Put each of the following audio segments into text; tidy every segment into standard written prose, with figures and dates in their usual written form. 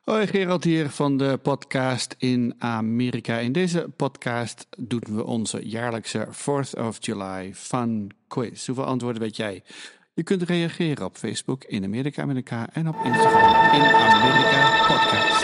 Hoi, Gerald hier van de podcast in Amerika. In deze podcast doen we onze jaarlijkse 4th of July fun quiz. Hoeveel antwoorden weet jij? Je kunt reageren op Facebook in Amerika met elkaar en op Instagram in Amerika Podcast.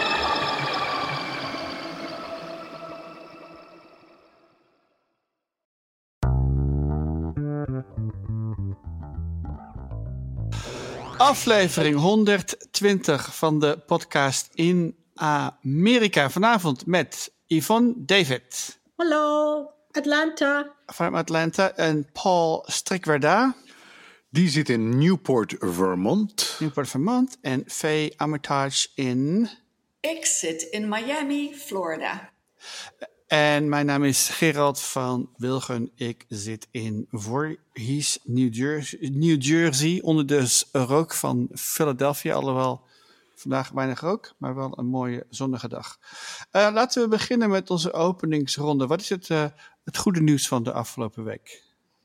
Aflevering 120 van de podcast in Amerika. Vanavond met Yvonne David. Hallo, Atlanta. Vanuit Atlanta. En Paul Strikwerda. Die zit in Newport, Vermont. Newport, Vermont. En Faye Armitage in... Ik zit in Miami, Florida. En mijn naam is Gerald van Wilgen. Ik zit in Voorhees, New Jersey, onder de rook van Philadelphia. Alhoewel vandaag weinig rook, maar wel een mooie zonnige dag. Laten we beginnen met onze openingsronde. Wat is het goede nieuws van de afgelopen week?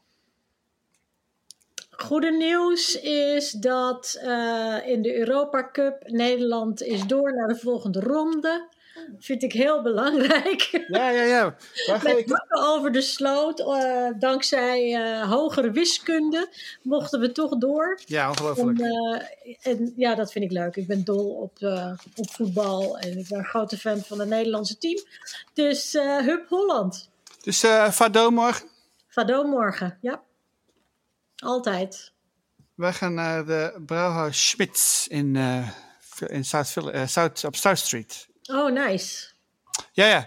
Goede nieuws is dat in de Europa Cup Nederland is door naar de volgende ronde. Vind ik heel belangrijk. Ja. Met bakken over de sloot, dankzij hogere wiskunde, mochten we toch door. Ja, ongelooflijk. En ja, dat vind ik leuk. Ik ben dol op voetbal en ik ben een grote fan van het Nederlandse team. Dus hup Holland. Dus Vado morgen? Vado morgen, ja. Altijd. Wij gaan naar de Brouwhaus Schmitz in South Street. Oh, nice. Ja.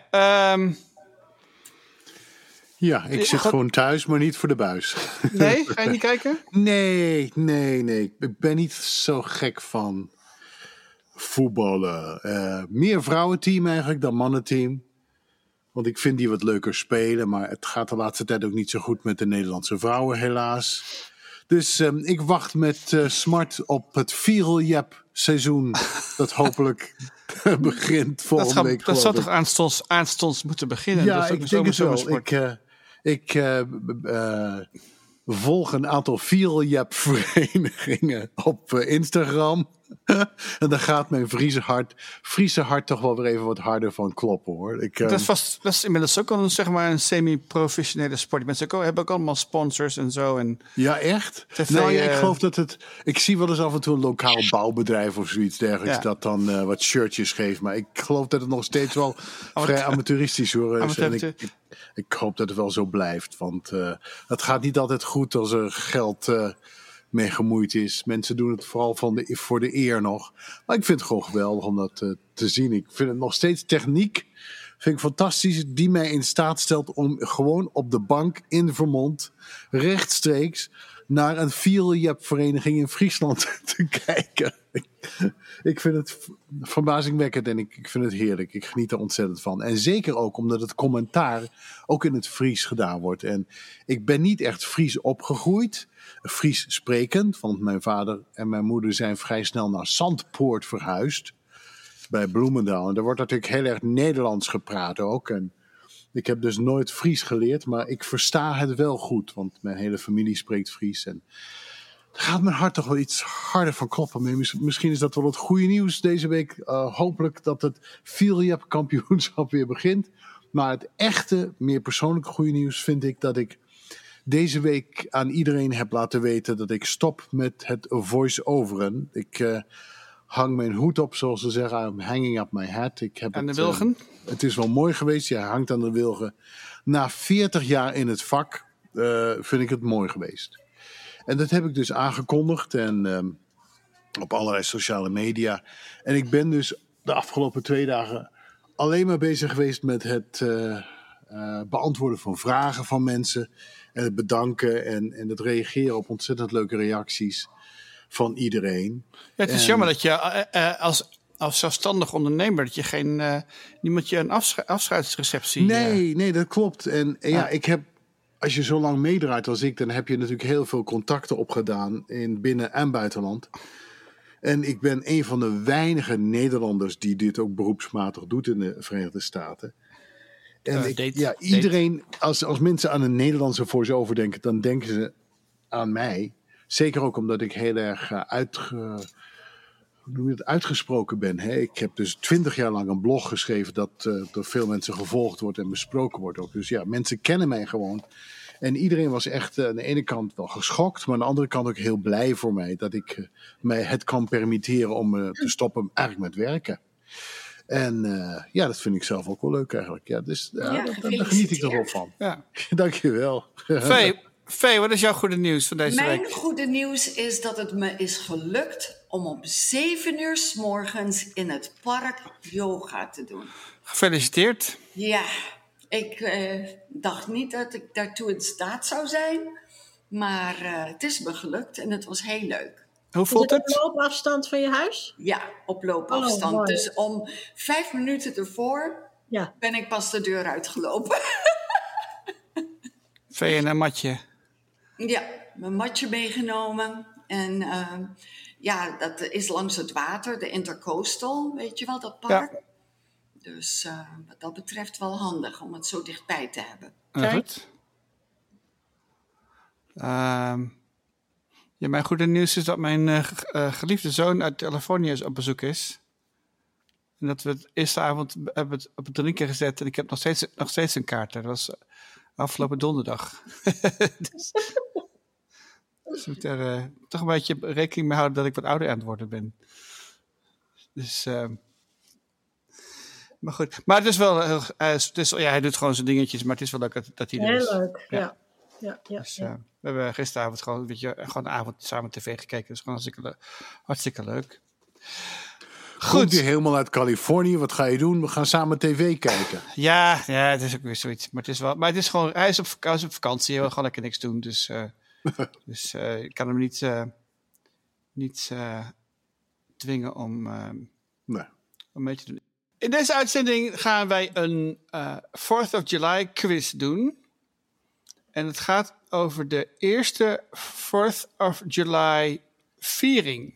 Ja, ik zit gewoon thuis, maar niet voor de buis. Nee? Ga je niet kijken? Nee. Ik ben niet zo gek van voetballen. Meer vrouwenteam eigenlijk dan mannenteam. Want ik vind die wat leuker spelen. Maar het gaat de laatste tijd ook niet zo goed met de Nederlandse vrouwen, helaas. Dus ik wacht met smart op het viereljep-seizoen. Dat hopelijk begint volgende week. Dat zou toch aanstonds moeten beginnen? Ja, ik denk het wel. Ik volg een aantal viereljep-verenigingen op Instagram. En daar gaat mijn Friese hart toch wel weer even wat harder van kloppen, hoor. Dat is inmiddels ook al een semi-professionele sport. Die mensen hebben ook allemaal sponsors en zo. En ja, echt? Ik geloof dat ik zie wel eens af en toe een lokaal bouwbedrijf of zoiets dergelijks dat dan wat shirtjes geeft. Maar ik geloof dat het nog steeds wel vrij amateuristisch is. En ik hoop dat het wel zo blijft. Want het gaat niet altijd goed als er geld mee gemoeid is. Mensen doen het vooral voor de eer nog. Maar ik vind het gewoon geweldig om dat te zien. Ik vind het nog steeds techniek. Vind ik fantastisch. Die mij in staat stelt om gewoon op de bank in Vermont rechtstreeks naar een viereljep-vereniging in Friesland te kijken. Ik vind het verbazingwekkend en ik vind het heerlijk. Ik geniet er ontzettend van. En zeker ook omdat het commentaar ook in het Fries gedaan wordt. En ik ben niet echt Fries opgegroeid. Fries sprekend, want mijn vader en mijn moeder zijn vrij snel naar Zandpoort verhuisd. Bij Bloemendaal. En daar wordt natuurlijk heel erg Nederlands gepraat ook. En ik heb dus nooit Fries geleerd, maar ik versta het wel goed. Want mijn hele familie spreekt Fries. En daar gaat mijn hart toch wel iets harder van kloppen. Misschien is dat wel het goede nieuws deze week. Hopelijk dat het viereljep-kampioenschap weer begint. Maar het echte, meer persoonlijke goede nieuws vind ik dat ik deze week aan iedereen heb laten weten dat ik stop met het voice-overen. Ik hang mijn hoed op, zoals ze zeggen. I'm hanging up my hat. Aan de wilgen? Het is wel mooi geweest. Je hangt aan de wilgen. Na 40 jaar in het vak vind ik het mooi geweest. En dat heb ik dus aangekondigd. En op allerlei sociale media. En ik ben dus de afgelopen 2 dagen alleen maar bezig geweest met het beantwoorden van vragen van mensen. En het bedanken en het reageren op ontzettend leuke reacties van iedereen. Ja, het is jammer dat je als zelfstandig ondernemer dat je niemand je een afscheidsreceptie. Nee, dat klopt. En ik heb, als je zo lang meedraait als ik, dan heb je natuurlijk heel veel contacten opgedaan in binnen- en buitenland. En ik ben een van de weinige Nederlanders die dit ook beroepsmatig doet in de Verenigde Staten. En iedereen, als mensen aan een Nederlandse voice-over denken, dan denken ze aan mij. Zeker ook omdat ik heel erg uitgesproken ben. Hè? Ik heb dus 20 jaar lang een blog geschreven dat door veel mensen gevolgd wordt en besproken wordt ook. Dus ja, mensen kennen mij gewoon. En iedereen was echt aan de ene kant wel geschokt, maar aan de andere kant ook heel blij voor mij dat ik mij het kan permitteren om te stoppen eigenlijk met werken. En dat vind ik zelf ook wel leuk eigenlijk. Ja, dus daar geniet ik toch wel van. Ja. Dankjewel. Vee, wat is jouw goede nieuws van deze week? Mijn goede nieuws is dat het me is gelukt om om 7 uur 's morgens in het park yoga te doen. Gefeliciteerd. Ja, ik dacht niet dat ik daartoe in staat zou zijn. Maar het is me gelukt en het was heel leuk. Hoe voelt het? Is het op loopafstand van je huis? Ja, op loopafstand. Oh, dus om 5 minuten ervoor ben ik pas de deur uitgelopen. Vee en een matje. Ja, mijn matje meegenomen. En dat is langs het water, de Intercoastal, weet je wel, dat park. Ja. Dus wat dat betreft wel handig om het zo dichtbij te hebben. Goed. Mijn goede nieuws is dat mijn geliefde zoon uit Californië op bezoek is. En dat we het eerste avond hebben het op het drinken gezet. En ik heb nog steeds een kaart. Dat was afgelopen donderdag. Dus ik moet er toch een beetje rekening mee houden dat ik wat ouder aan het worden ben. Dus, maar goed. Maar het is wel, hij doet gewoon zijn dingetjes, maar het is wel leuk dat hij er is. Heel leuk, ja. Dus, we hebben gisteravond gewoon een avond samen tv gekeken. Dat is gewoon hartstikke leuk. Goed, je helemaal uit Californië. Wat ga je doen? We gaan samen tv kijken. Ja, het is ook weer zoiets. Maar het is gewoon, hij is op vakantie. Hij wil gewoon lekker niks doen. Dus ik kan hem niet dwingen om mee te doen. In deze uitzending gaan wij een 4th of July quiz doen. En het gaat over de eerste 4th of July viering.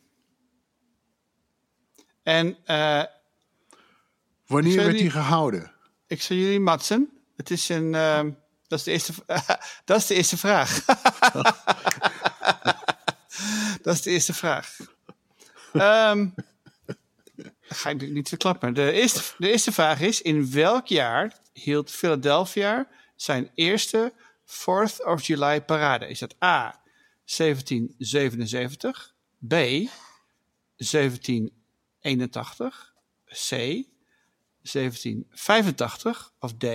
En wanneer werd die gehouden? Ik zal jullie matsen. Het is dat is de eerste vraag. Dat is de eerste vraag. Ga ik niet verklappen. De eerste vraag is: in welk jaar hield Philadelphia zijn eerste 4th of July parade? Is dat A, 1777, B, 1781, C, 1785 of D,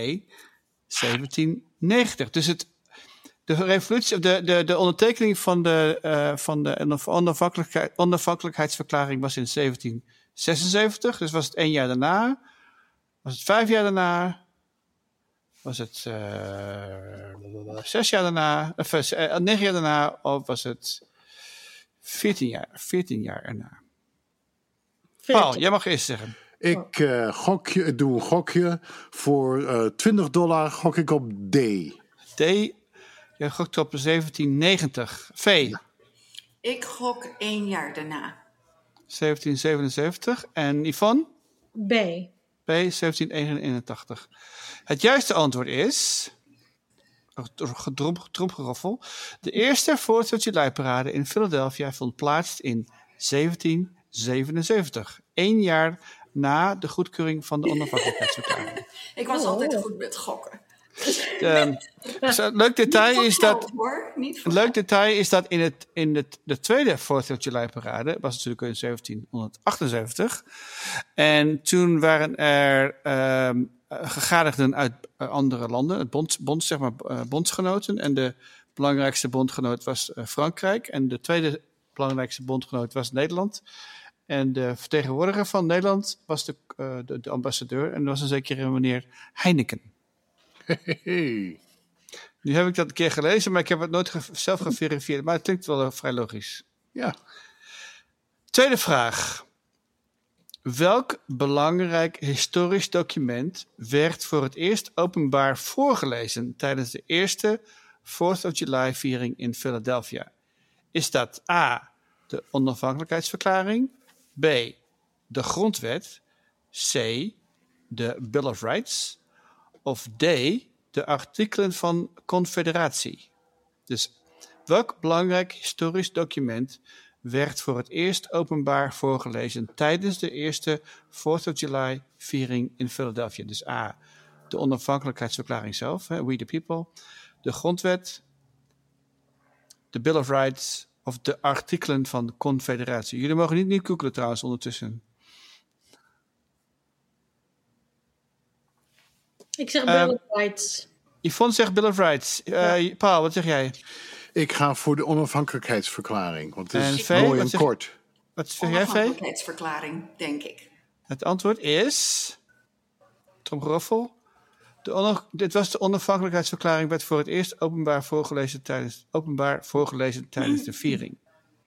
1790. Dus de revolutie, de ondertekening van de onafhankelijkheidsverklaring was in 1776. Dus was het 1 jaar daarna? Was het 5 jaar daarna? Was het 6 jaar daarna? Of 9 jaar daarna? Of was het 14 jaar erna? Paul, jij mag eerst zeggen. Ik doe een gokje. Voor $20 gok ik op D. D, jij gokt op 1790. V. Ja. Ik gok 1 jaar daarna. 1777. En Yvonne? B. B, 1781. Het juiste antwoord is... Tromgeroffel. De eerste 4th of July parade in Philadelphia vond plaats in 1777. 1 jaar na de goedkeuring van de onafhankelijkheidsverklaring. Ik was altijd goed met gokken. Leuk detail is dat in de tweede 4th of July parade was natuurlijk in 1778. En toen waren er gegadigden uit andere landen, bondsgenoten. En de belangrijkste bondgenoot was Frankrijk. En de tweede belangrijkste bondgenoot was Nederland. En de vertegenwoordiger van Nederland was de ambassadeur. En dat was een zekere meneer Heineken. Hey. Nu heb ik dat een keer gelezen, maar ik heb het nooit zelf geverifieerd. Maar het klinkt wel vrij logisch. Ja. Tweede vraag. Welk belangrijk historisch document werd voor het eerst openbaar voorgelezen tijdens de eerste 4th of July viering in Philadelphia? Is dat A, de onafhankelijkheidsverklaring, B, de grondwet, C, de Bill of Rights of D, de artikelen van confederatie? Dus welk belangrijk historisch document werd voor het eerst openbaar voorgelezen tijdens de eerste 4th of July viering in Philadelphia? Dus A, de onafhankelijkheidsverklaring zelf, We the People, de grondwet, de Bill of Rights of de artikelen van de Confederatie. Jullie mogen niet googelen trouwens ondertussen. Ik zeg Bill of Rights. Yvonne zegt Bill of Rights. Paul, wat zeg jij? Ik ga voor de onafhankelijkheidsverklaring. Want het is Vee, mooi en kort. Wat zeg jij, Vee? Onafhankelijkheidsverklaring, denk ik. Het antwoord is... Tom Groffel. Dit was de onafhankelijkheidsverklaring, werd voor het eerst openbaar voorgelezen tijdens de viering.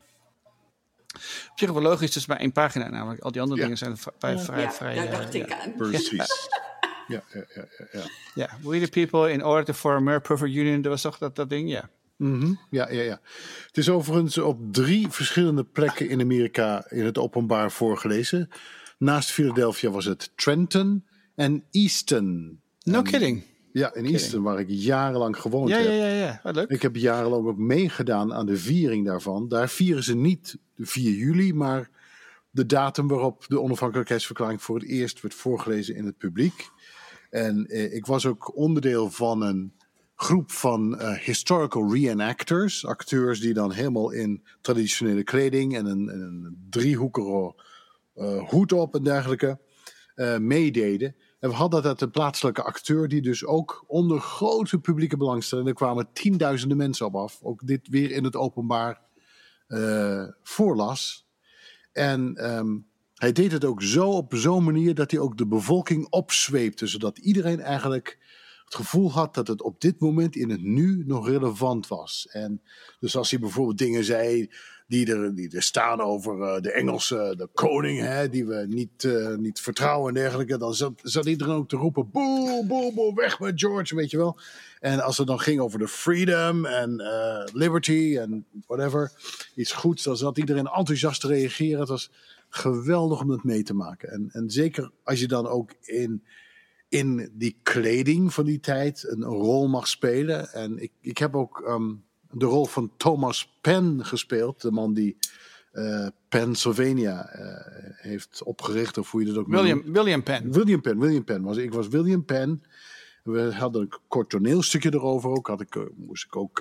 Op zich wel logisch, het is maar 1 pagina namelijk. Al die andere dingen zijn vrij... daar dacht ik aan. Precies. Ja, We the People in order to form a more perfect union. Dat was toch dat ding, ja. Mm-hmm. Ja. Het is overigens op 3 verschillende plekken in Amerika in het openbaar voorgelezen. Naast Philadelphia was het Trenton en Easton. No kidding. Ja, in Easton, waar ik jarenlang gewoond heb. Ja. Wat leuk. Ik heb jarenlang ook meegedaan aan de viering daarvan. Daar vieren ze niet de 4 juli, maar de datum waarop de onafhankelijkheidsverklaring voor het eerst werd voorgelezen in het publiek. En ik was ook onderdeel van een groep van historical reenactors. Acteurs die dan helemaal in traditionele kleding en een driehoekige hoed op en dergelijke meededen. En we hadden dat een plaatselijke acteur die dus ook onder grote publieke belangstelling. Er kwamen 10.000 mensen op af. Ook dit weer in het openbaar voorlas. En hij deed het ook zo op zo'n manier dat hij ook de bevolking opzweepte. Zodat iedereen eigenlijk het gevoel had dat het op dit moment in het nu nog relevant was. En dus als hij bijvoorbeeld dingen zei die er staan over de Engelse, de koning, hè, die we niet vertrouwen en dergelijke, dan zat iedereen ook te roepen, boe, boe, boe, weg met George, weet je wel. En als het dan ging over de freedom en liberty en whatever, iets goeds, dan zat iedereen enthousiast te reageren. Het was geweldig om dat mee te maken. En zeker als je dan ook in die kleding van die tijd een rol mag spelen. En ik heb ook de rol van Thomas Penn gespeeld. De man die Pennsylvania heeft opgericht. Of hoe je dat ook noemt. William Penn. William Penn. Ik was William Penn. We hadden een kort toneelstukje erover ook. Moest ik ook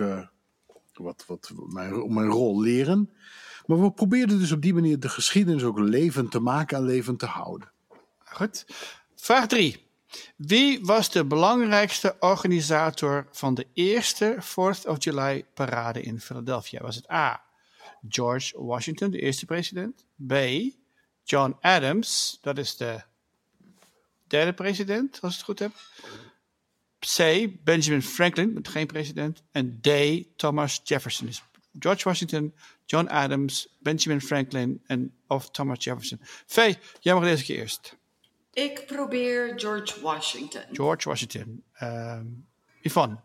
mijn rol leren. Maar we probeerden dus op die manier de geschiedenis ook levend te maken en levend te houden. Goed. Vraag 3. Wie was de belangrijkste organisator van de eerste 4th of July parade in Philadelphia? Was het A, George Washington, de eerste president? B, John Adams, dat is de 3e president, als ik het goed heb. C, Benjamin Franklin, geen president. En D, Thomas Jefferson. Dus George Washington, John Adams, Benjamin Franklin of Thomas Jefferson. V, jij mag deze keer eerst. Ik probeer George Washington. George Washington. Yvonne.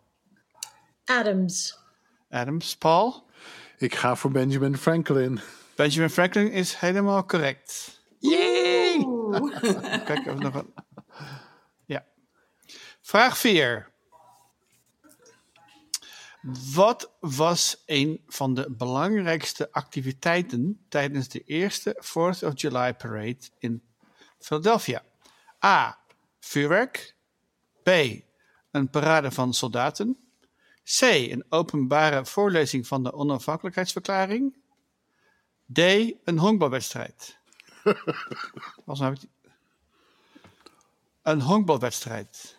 Adams. Paul. Ik ga voor Benjamin Franklin. Benjamin Franklin is helemaal correct. Yay! Kijk, even nog een... Ja. Vraag 4. Wat was een van de belangrijkste activiteiten tijdens de eerste 4th of July parade in Philadelphia? A. Vuurwerk. B. Een parade van soldaten. C. Een openbare voorlezing van de onafhankelijkheidsverklaring. D. Een honkbalwedstrijd. Een honkbalwedstrijd.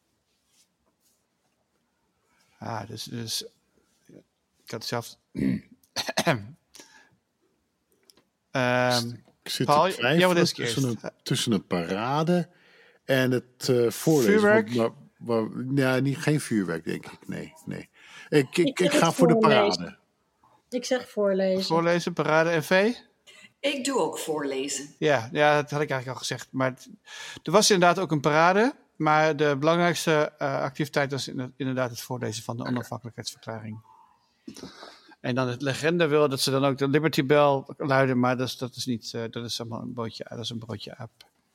Dus ik had zelf... Ik zit Paul, te twijfelen tussen een parade en het voorlezen. Vuurwerk? Geen vuurwerk, denk ik. Nee. Ik ga voor de parade. Ik zeg voorlezen. Voorlezen, parade en V? Ik doe ook voorlezen. Ja, dat had ik eigenlijk al gezegd. Maar er was inderdaad ook een parade. Maar de belangrijkste activiteit was inderdaad het voorlezen van de onafhankelijkheidsverklaring. En dan het legende wil dat ze dan ook de Liberty Bell luiden, maar dat is niet, dat is allemaal een broodje aap.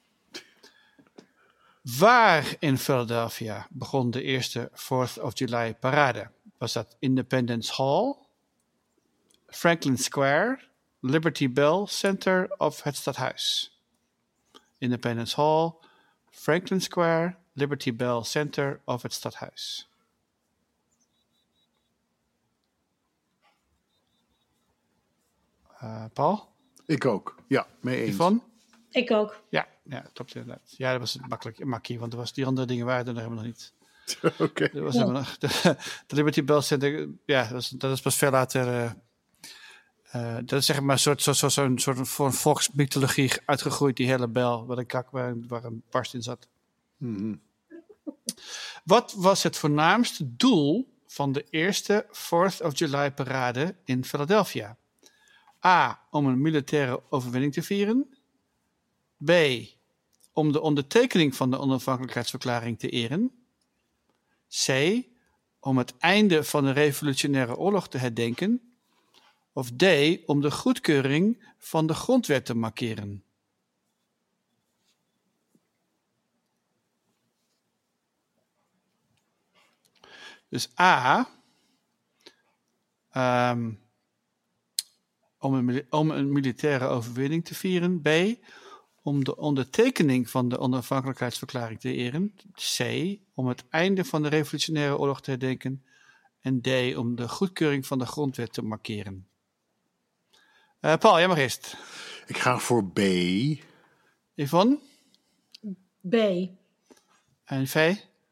Waar in Philadelphia begon de eerste 4th of July parade? Was dat Independence Hall, Franklin Square, Liberty Bell Center of het Stadhuis. Independence Hall, Franklin Square, Liberty Bell Center of het Stadhuis. Paul? Ik ook. Ja, mee eens. Yvonne? Ik ook. Ja, klopt inderdaad. Ja, dat was het makkie, want die andere dingen waren er nog helemaal nog niet. Oké. Dat was helemaal nog, de Liberty Bell Center, ja, dat is pas veel later. Dat is zeg maar zo'n soort van volksmythologie uitgegroeid, die hele bel, waar een kak waar een barst in zat. Mm-hmm. Wat was het voornaamste doel van de eerste 4th of July parade in Philadelphia? A. Om een militaire overwinning te vieren. B. Om de ondertekening van de onafhankelijkheidsverklaring te eren. C. Om het einde van de revolutionaire oorlog te herdenken. Of D. Om de goedkeuring van de grondwet te markeren. Dus A. Om een militaire overwinning te vieren. B. Om de ondertekening van de onafhankelijkheidsverklaring te eren. C. Om het einde van de revolutionaire oorlog te herdenken. En D. Om de goedkeuring van de grondwet te markeren. Paul, jij mag eerst. Ik ga voor B. Yvonne? B. En V?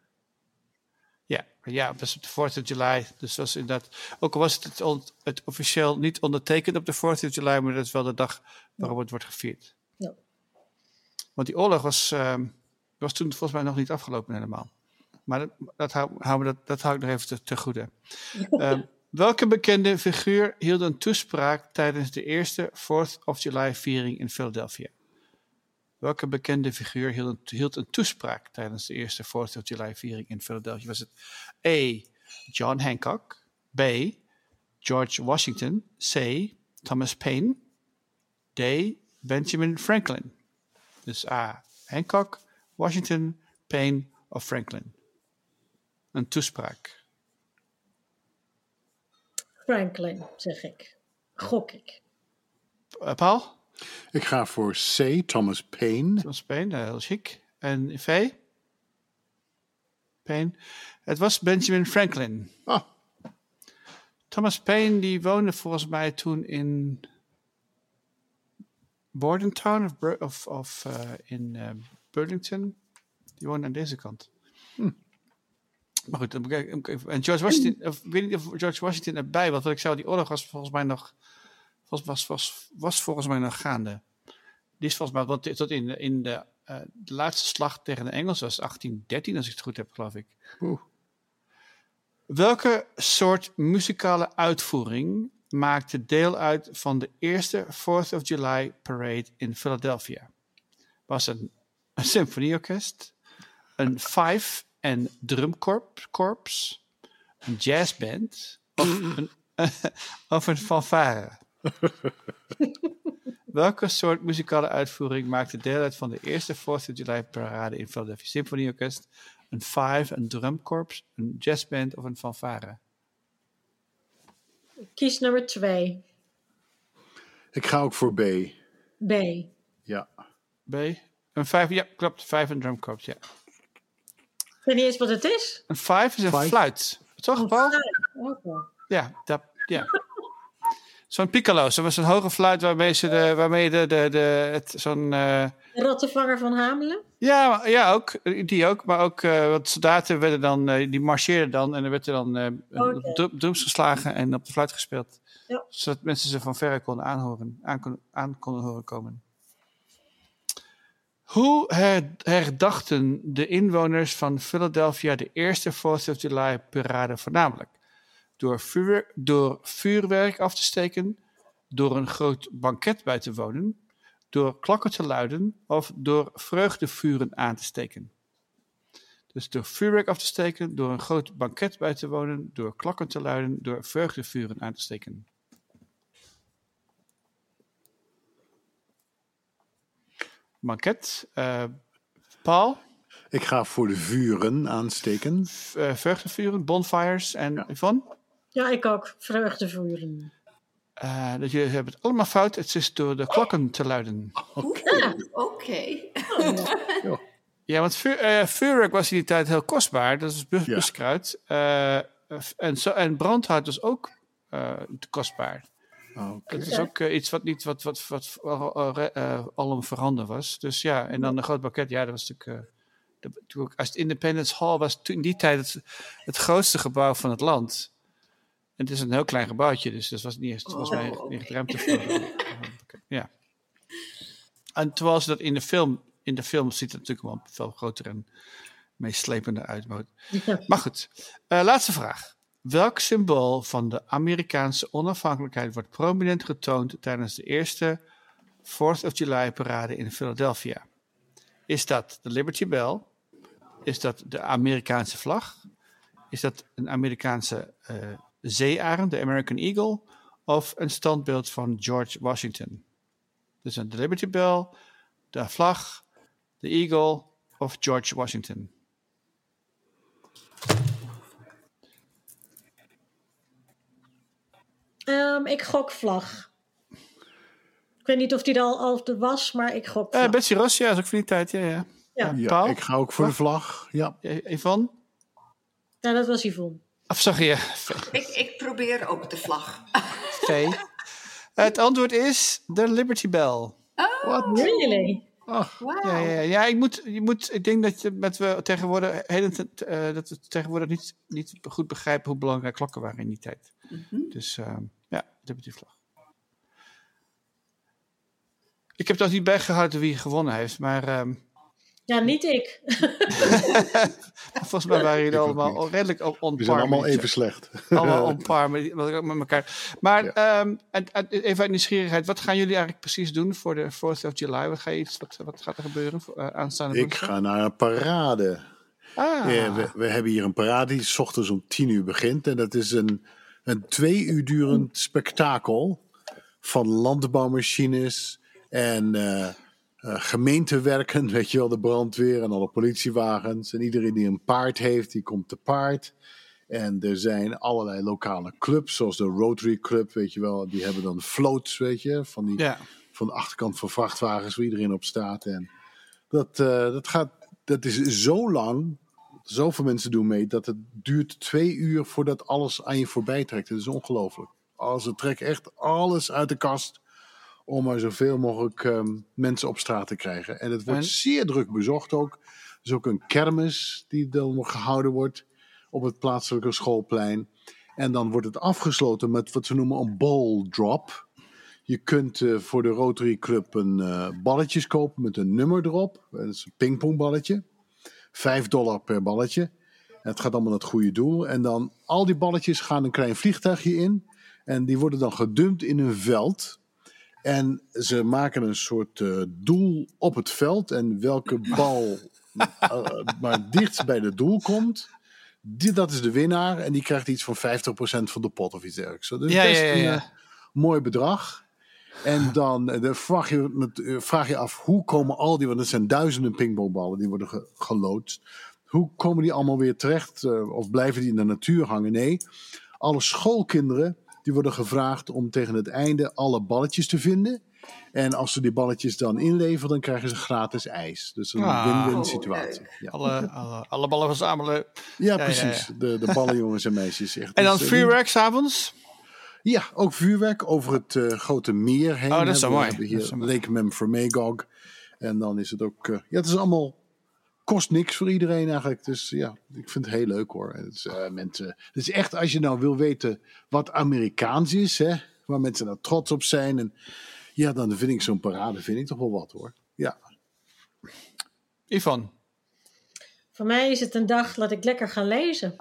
Ja, dat was op de 4th of July. Dus was inderdaad, ook al was het officieel niet ondertekend op de 4th of July, maar dat is wel de dag waarop het wordt gevierd. Ja. Want die oorlog was toen volgens mij nog niet afgelopen helemaal. Maar dat hou ik nog even te goede. Welke bekende figuur hield een toespraak tijdens de eerste 4th of July viering in Philadelphia? Welke bekende figuur hield een toespraak tijdens de eerste 4th of July viering in Philadelphia? Was het A. John Hancock, B. George Washington, C. Thomas Paine, D. Benjamin Franklin? Dus A. Hancock, Washington, Paine of Franklin? Een toespraak. Franklin, zeg ik. Gok ik. Paul? Ik ga voor C. Thomas Paine. Thomas Paine, heel chic. En V? Paine. Het was Benjamin Franklin. Ah. Thomas Paine die woonde volgens mij toen in Bordentown of in Burlington. Die woonde aan deze kant. Maar goed, en George Washington, ik weet niet of George Washington erbij was. Wat ik zou, die oorlog was volgens mij nog, was volgens mij nog gaande. Die is volgens mij, want tot in de laatste slag tegen de Engelsen was 1813, als ik het goed heb, geloof ik. Welke soort muzikale uitvoering maakte deel uit van de eerste 4th of July parade in Philadelphia? Was het een symfonieorkest, een fife- en drumkorps, een jazzband of een fanfare? Welke soort muzikale uitvoering maakte deel uit van de eerste 4th of July parade in Philadelphia? Symfonieorkest, een fife- en drumkorps, een jazzband of een fanfare? Kies nummer 2. Ik ga ook voor B. B. Ja. B? Een fife, ja, klopt. Fife en drumkorps, ja. Ik weet niet eens wat het is. Een fife is een fluit. Toch, Paul? Okay. Ja. Zo'n piccolo, zo'n hoge fluit waarmee je zo'n... De rattenvanger van Hamelen? Ja, ook. Die ook. Maar ook wat soldaten werden dan, die marcheerden dan en er werd er dan drums geslagen en op de fluit gespeeld. Ja. Zodat mensen ze van verre konden aan konden horen komen. Hoe herdachten de inwoners van Philadelphia de eerste 4th of July parade voornamelijk? Door vuurwerk af te steken, door een groot banket bij te wonen, door klakken te luiden of door vreugdevuren aan te steken. Dus door vuurwerk af te steken, door een groot banket bij te wonen, door klakken te luiden, door vreugdevuren aan te steken. Banket. Paul? Ik ga voor de vuren aansteken. Vreugdevuren, bonfires en Yvonne? Ja, ik ook. Vreugdevuren. Dat jullie hebben het allemaal fout. Het is door de klokken te luiden. Oké. Ja, want vuurwerk was in die tijd heel kostbaar. Dat is buskruid. En brandhout was ook te kostbaar. Dat is ook iets wat niet alom veranderd was. Dus ja, en dan een groot pakket. Ja, dat was natuurlijk... als het Independence Hall was in die tijd het grootste gebouw van het land. En het is een heel klein gebouwtje, dus dat was niet echt ruimte voor. Ja. En terwijl ze dat in de film ziet het natuurlijk wel veel groter en meeslepender uit. Maar goed, laatste vraag. Welk symbool van de Amerikaanse onafhankelijkheid wordt prominent getoond tijdens de eerste 4th of July parade in Philadelphia? Is dat de Liberty Bell? Is dat de Amerikaanse vlag? Is dat een Amerikaanse zeearend, de American Eagle? Of een standbeeld van George Washington? Dus de Liberty Bell, de vlag, de Eagle of George Washington? Ik gok vlag. Ik weet niet of die er al was, maar ik gok vlag. Betsy Ross, ja, is ook van die tijd, ja. Ja, ik ga ook voor de vlag. Ja. Yvonne? Ja, dat was Yvonne. Of zag je? Ik probeer ook de vlag. Vee. Het antwoord is de Liberty Bell. What? Really? Wow. Ja, ik denk dat we tegenwoordig niet goed begrijpen hoe belangrijk klokken waren in die tijd. Mm-hmm. Dus Liberty vlag. Ik heb dat niet bijgehouden wie gewonnen heeft, maar... Ja, niet ik. Volgens mij waren jullie allemaal redelijk on par. We zijn allemaal even slecht. Allemaal on par met elkaar. Maar even uit nieuwsgierigheid, wat gaan jullie eigenlijk precies doen voor de 4th of July? Wat gaat er gebeuren aanstaande woensdag? Ik ga naar een parade. We hebben hier een parade die 's ochtends om 10:00 begint. En dat is een 2 uur durend spektakel van landbouwmachines en... gemeentewerken, weet je wel, de brandweer en alle politiewagens. En iedereen die een paard heeft, die komt te paard. En er zijn allerlei lokale clubs, zoals de Rotary Club, weet je wel. Die hebben dan floats, weet je, van de achterkant van vrachtwagens waar iedereen op staat. En dat is zo lang, zoveel mensen doen mee, dat het duurt 2 uur voordat alles aan je voorbij trekt. Het is ongelooflijk. Ze trekken echt alles uit de kast om maar zoveel mogelijk mensen op straat te krijgen. En het wordt zeer druk bezocht ook. Er is ook een kermis die dan gehouden wordt op het plaatselijke schoolplein. En dan wordt het afgesloten met wat ze noemen een ball drop. Je kunt voor de Rotary Club balletjes kopen met een nummer erop. Dat is een pingpongballetje. $5 per balletje. En het gaat allemaal naar het goede doel. En dan al die balletjes gaan een klein vliegtuigje in. En die worden dan gedumpt in een veld. En ze maken een soort doel op het veld. En welke bal maar dichtst bij het doel komt, dat is de winnaar. En die krijgt iets van 50% van de pot of iets dergelijks. Dus best een mooi bedrag. En dan vraag je af, hoe komen al die, want het zijn duizenden pingpongballen die worden geloodst. Hoe komen die allemaal weer terecht? Of blijven die in de natuur hangen? Nee, alle schoolkinderen die worden gevraagd om tegen het einde alle balletjes te vinden. En als ze die balletjes dan inleveren, dan krijgen ze gratis ijs. Dus een win-win situatie. Ja. Alle ballen verzamelen. Ja, precies. Ja. De ballenjongens en meisjes. Echt. En dan vuurwerk 's avonds? Ja, ook vuurwerk over het grote meer heen. Oh, dat is zo mooi. We hebben hier Lake Memphremagog. En dan is het ook... het is allemaal... Kost niks voor iedereen eigenlijk. Dus ja, ik vind het heel leuk hoor. Het is echt, als je nou wil weten wat Amerikaans is, hè, waar mensen nou trots op zijn. En ja, dan vind ik zo'n parade toch wel wat hoor. Ja. Yvonne? Voor mij is het een dag dat ik lekker ga lezen.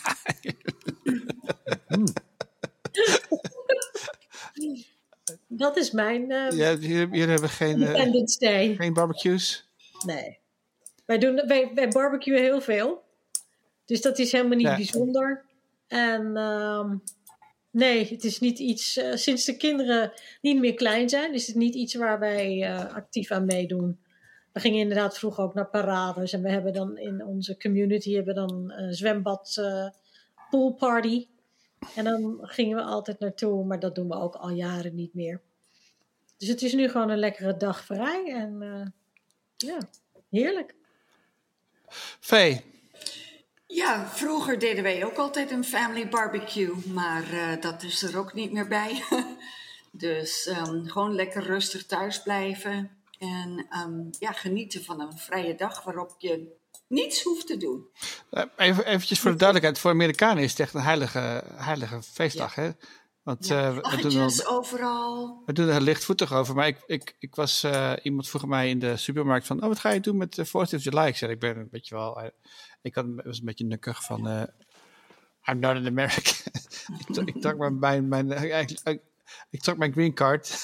Dat is mijn... jullie hebben geen... Independence Day. Geen barbecues? Nee. Wij barbecuen heel veel. Dus dat is helemaal niet bijzonder. En nee, het is niet iets... sinds de kinderen niet meer klein zijn, is het niet iets waar wij actief aan meedoen. We gingen inderdaad vroeger ook naar parades. En we hebben dan in onze community een zwembad poolparty. En dan gingen we altijd naartoe, maar dat doen we ook al jaren niet meer. Dus het is nu gewoon een lekkere dag vrij en heerlijk. Vee. Ja, vroeger deden wij ook altijd een family barbecue, maar dat is er ook niet meer bij. Dus gewoon lekker rustig thuis blijven en genieten van een vrije dag waarop je niets hoeft te doen. Eventjes voor de duidelijkheid, voor Amerikanen is het echt een heilige feestdag, hè? Want vlaggetjes overal. We doen er lichtvoetig over, maar ik was, iemand vroeg mij in de supermarkt van, wat ga je doen met 4th of July? Ik zei, ik ben een beetje wel, was een beetje nukkig van, I'm not an American. ik trok ik trok mijn green card.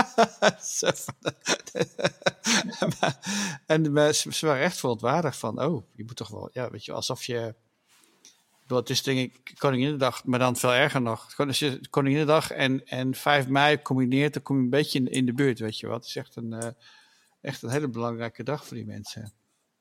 En ze waren echt verontwaardigd van, je moet toch wel, weet je, alsof je... Het is denk ik Koninginnedag, maar dan veel erger nog. Als je Koninginnedag en 5 mei combineert, dan kom je een beetje in de buurt, weet je wat. Het is echt een hele belangrijke dag voor die mensen.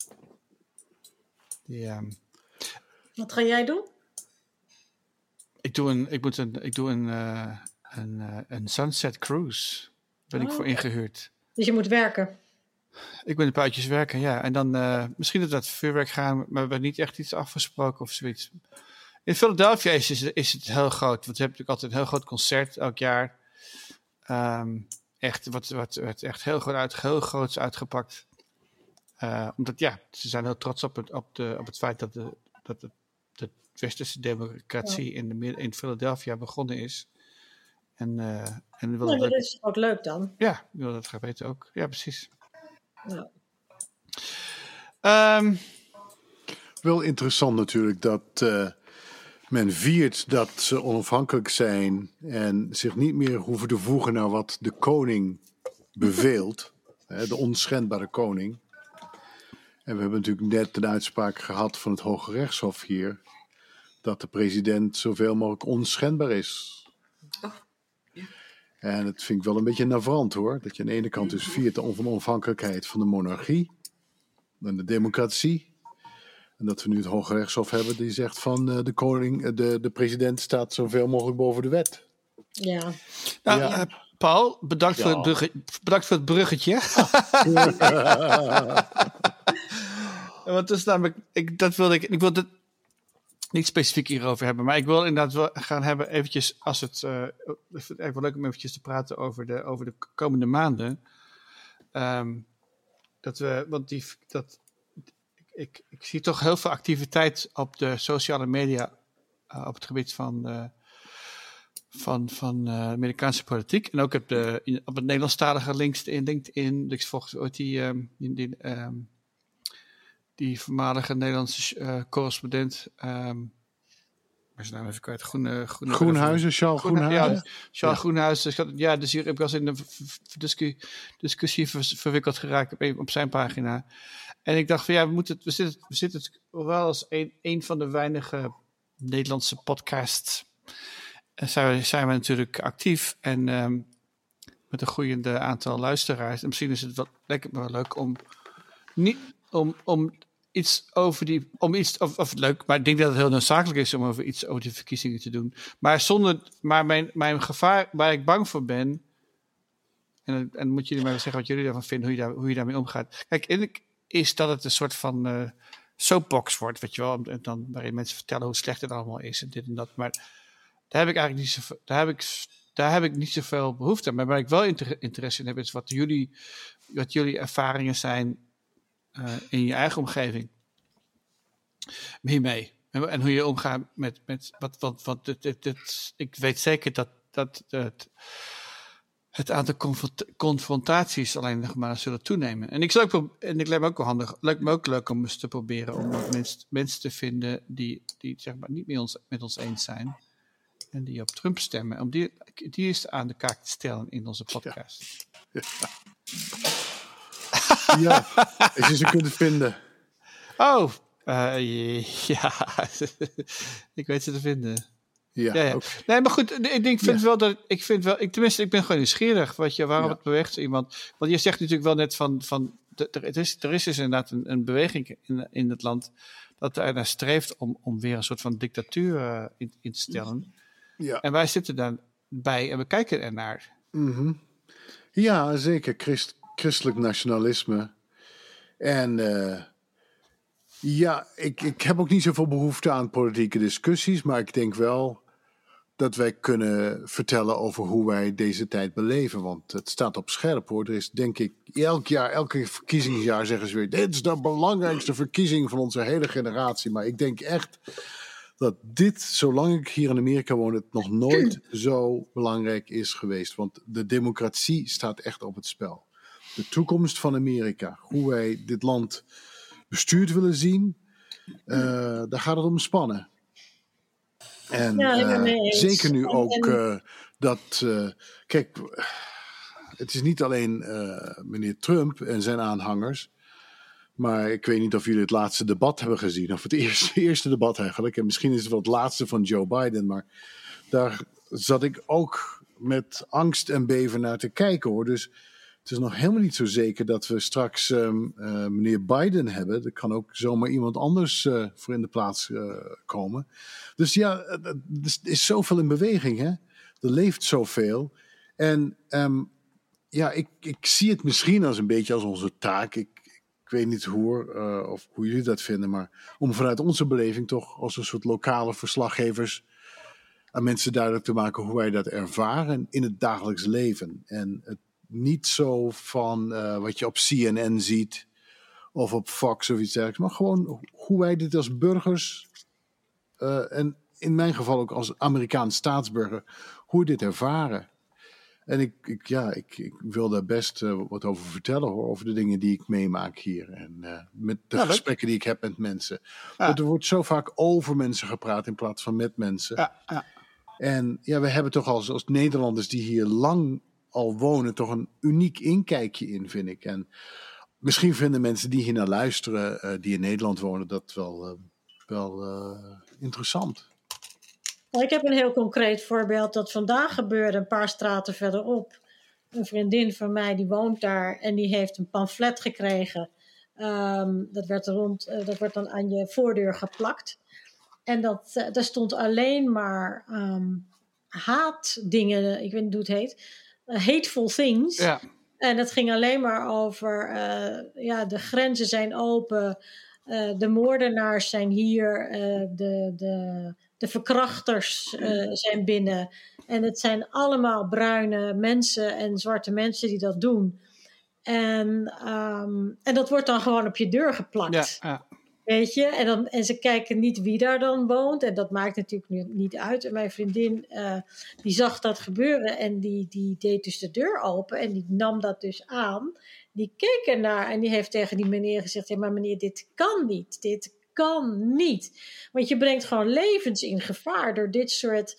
Wat ga jij doen? Ik doe een sunset cruise. Ben ik voor ingehuurd. Dus je moet werken? Ik ben een paar uurtjes werken, ja. En dan misschien dat vuurwerk gaan, maar we hebben niet echt iets afgesproken of zoiets. In Philadelphia is het heel groot. Want we hebben natuurlijk altijd een heel groot concert elk jaar. Echt, wat echt heel groots uitgepakt. Omdat, ze zijn heel trots op het feit dat de westerse democratie in Philadelphia begonnen is. En dat is ook leuk dan. Ja, ik wil dat graag weten ook. Ja, precies. Wel interessant natuurlijk dat men viert dat ze onafhankelijk zijn en zich niet meer hoeven te voegen naar wat de koning beveelt. De onschendbare koning. En we hebben natuurlijk net een uitspraak gehad van het Hoge Rechtshof hier, dat de president zoveel mogelijk onschendbaar is. En dat vind ik wel een beetje navrant hoor. Dat je aan de ene kant dus viert de onafhankelijkheid van de monarchie en de democratie. En dat we nu het Hoge Rechtshof hebben die zegt van de koning, de president staat zoveel mogelijk boven de wet. Ja. Paul, bedankt voor het bruggetje. Want dus namelijk, ik wil het niet specifiek hierover hebben, maar ik wil inderdaad wel gaan hebben eventjes, ik vind het echt wel leuk om eventjes te praten over de komende maanden. Ik zie toch heel veel activiteit op de sociale media op het gebied van Amerikaanse politiek. En ook op het Nederlandstalige LinkedIn. Ik volg ooit die voormalige Nederlandse correspondent. Maar zijn naam even kwijt. Groenhuizen, Charles Groenhuizen. Ja, Charles Groenhuizen. Ja, dus hier heb ik wel eens in de discussie verwikkeld geraakt op zijn pagina. En ik dacht van we zitten wel als een van de weinige Nederlandse podcasts. Zijn we natuurlijk actief en met een groeiende aantal luisteraars. En misschien is het wel leuk om iets over leuk, maar ik denk dat het heel noodzakelijk is om over die verkiezingen te doen. Maar mijn gevaar, waar ik bang voor ben, en moet jullie maar zeggen wat jullie daarvan vinden, hoe je daarmee omgaat. Kijk, is dat het een soort van soapbox wordt, weet je wel, en dan waarin mensen vertellen hoe slecht het allemaal is en dit en dat. Maar daar heb ik eigenlijk niet zo, daar heb ik niet zoveel behoefte aan. Maar waar ik wel interesse in heb, is wat jullie ervaringen zijn in je eigen omgeving hiermee. En hoe je omgaat met ik weet zeker dat het aantal confrontaties alleen nog maar zullen toenemen. En ik lijkt me ook wel handig, lijkt me ook leuk om eens te proberen om mensen te vinden die zeg maar niet met ons eens zijn en die op Trump stemmen, om die eens aan de kaak te stellen in onze podcast. Ja, als je ze kunt vinden. Oh, ja, ik weet ze te vinden. Ja. Okay. Nee, maar goed, ik ben gewoon nieuwsgierig, waarom het beweegt iemand. Want je zegt natuurlijk wel net van er is dus inderdaad een beweging in het land dat er naar streeft om weer een soort van dictatuur in te stellen. Ja. En wij zitten dan bij en we kijken ernaar. Mm-hmm. Ja, zeker. Christelijk nationalisme. En ik heb ook niet zoveel behoefte aan politieke discussies, maar ik denk wel dat wij kunnen vertellen over hoe wij deze tijd beleven. Want het staat op scherp, hoor. Er is, denk ik, elke verkiezingsjaar zeggen ze weer, dit is de belangrijkste verkiezing van onze hele generatie. Maar ik denk echt dat dit, zolang ik hier in Amerika woon, het nog nooit zo belangrijk is geweest. Want de democratie staat echt op het spel. De toekomst van Amerika, hoe wij dit land bestuurd willen zien, daar gaat het om spannen. En zeker nu ook dat... kijk, het is niet alleen meneer Trump en zijn aanhangers. Maar ik weet niet of jullie het laatste debat hebben gezien. Of het eerste debat eigenlijk. En misschien is het wel het laatste van Joe Biden. Maar daar zat ik ook met angst en beven naar te kijken, hoor. Dus het is nog helemaal niet zo zeker dat we straks meneer Biden hebben. Er kan ook zomaar iemand anders voor in de plaats komen. Dus ja, er is zoveel in beweging, hè. Er leeft zoveel. En ik zie het misschien als een beetje als onze taak. Ik weet niet hoe jullie dat vinden, maar om vanuit onze beleving toch als een soort lokale verslaggevers aan mensen duidelijk te maken hoe wij dat ervaren in het dagelijks leven. En het niet zo van wat je op CNN ziet of op Fox of iets dergelijks, maar gewoon hoe wij dit als burgers en in mijn geval ook als Amerikaans staatsburger, hoe we dit ervaren. En ik wil daar best wat over vertellen, hoor, over de dingen die ik meemaak hier en met de gesprekken die ik heb met mensen. Ja. Want er wordt zo vaak over mensen gepraat in plaats van met mensen. Ja. En we hebben toch als Nederlanders die hier lang al wonen, toch een uniek inkijkje in, vind ik. En misschien vinden mensen die hier naar luisteren, die in Nederland wonen, dat wel interessant. Ik heb een heel concreet voorbeeld dat vandaag gebeurde, een paar straten verderop. Een vriendin van mij die woont daar en die heeft een pamflet gekregen. Dat werd dan aan je voordeur geplakt. En daar stond alleen maar haatdingen, ik weet niet hoe het heet, hateful things. Ja. En dat ging alleen maar over, de grenzen zijn open, de moordenaars zijn hier, de verkrachters zijn binnen. En het zijn allemaal bruine mensen en zwarte mensen die dat doen. En dat wordt dan gewoon op je deur geplakt. Ja. Weet je? En ze kijken niet wie daar dan woont. En dat maakt natuurlijk niet uit. En mijn vriendin die zag dat gebeuren. En die deed dus de deur open. En die nam dat dus aan. Die keek ernaar. En die heeft tegen die meneer gezegd. Ja, maar meneer, dit kan niet. Dit kan niet. Want je brengt gewoon levens in gevaar door dit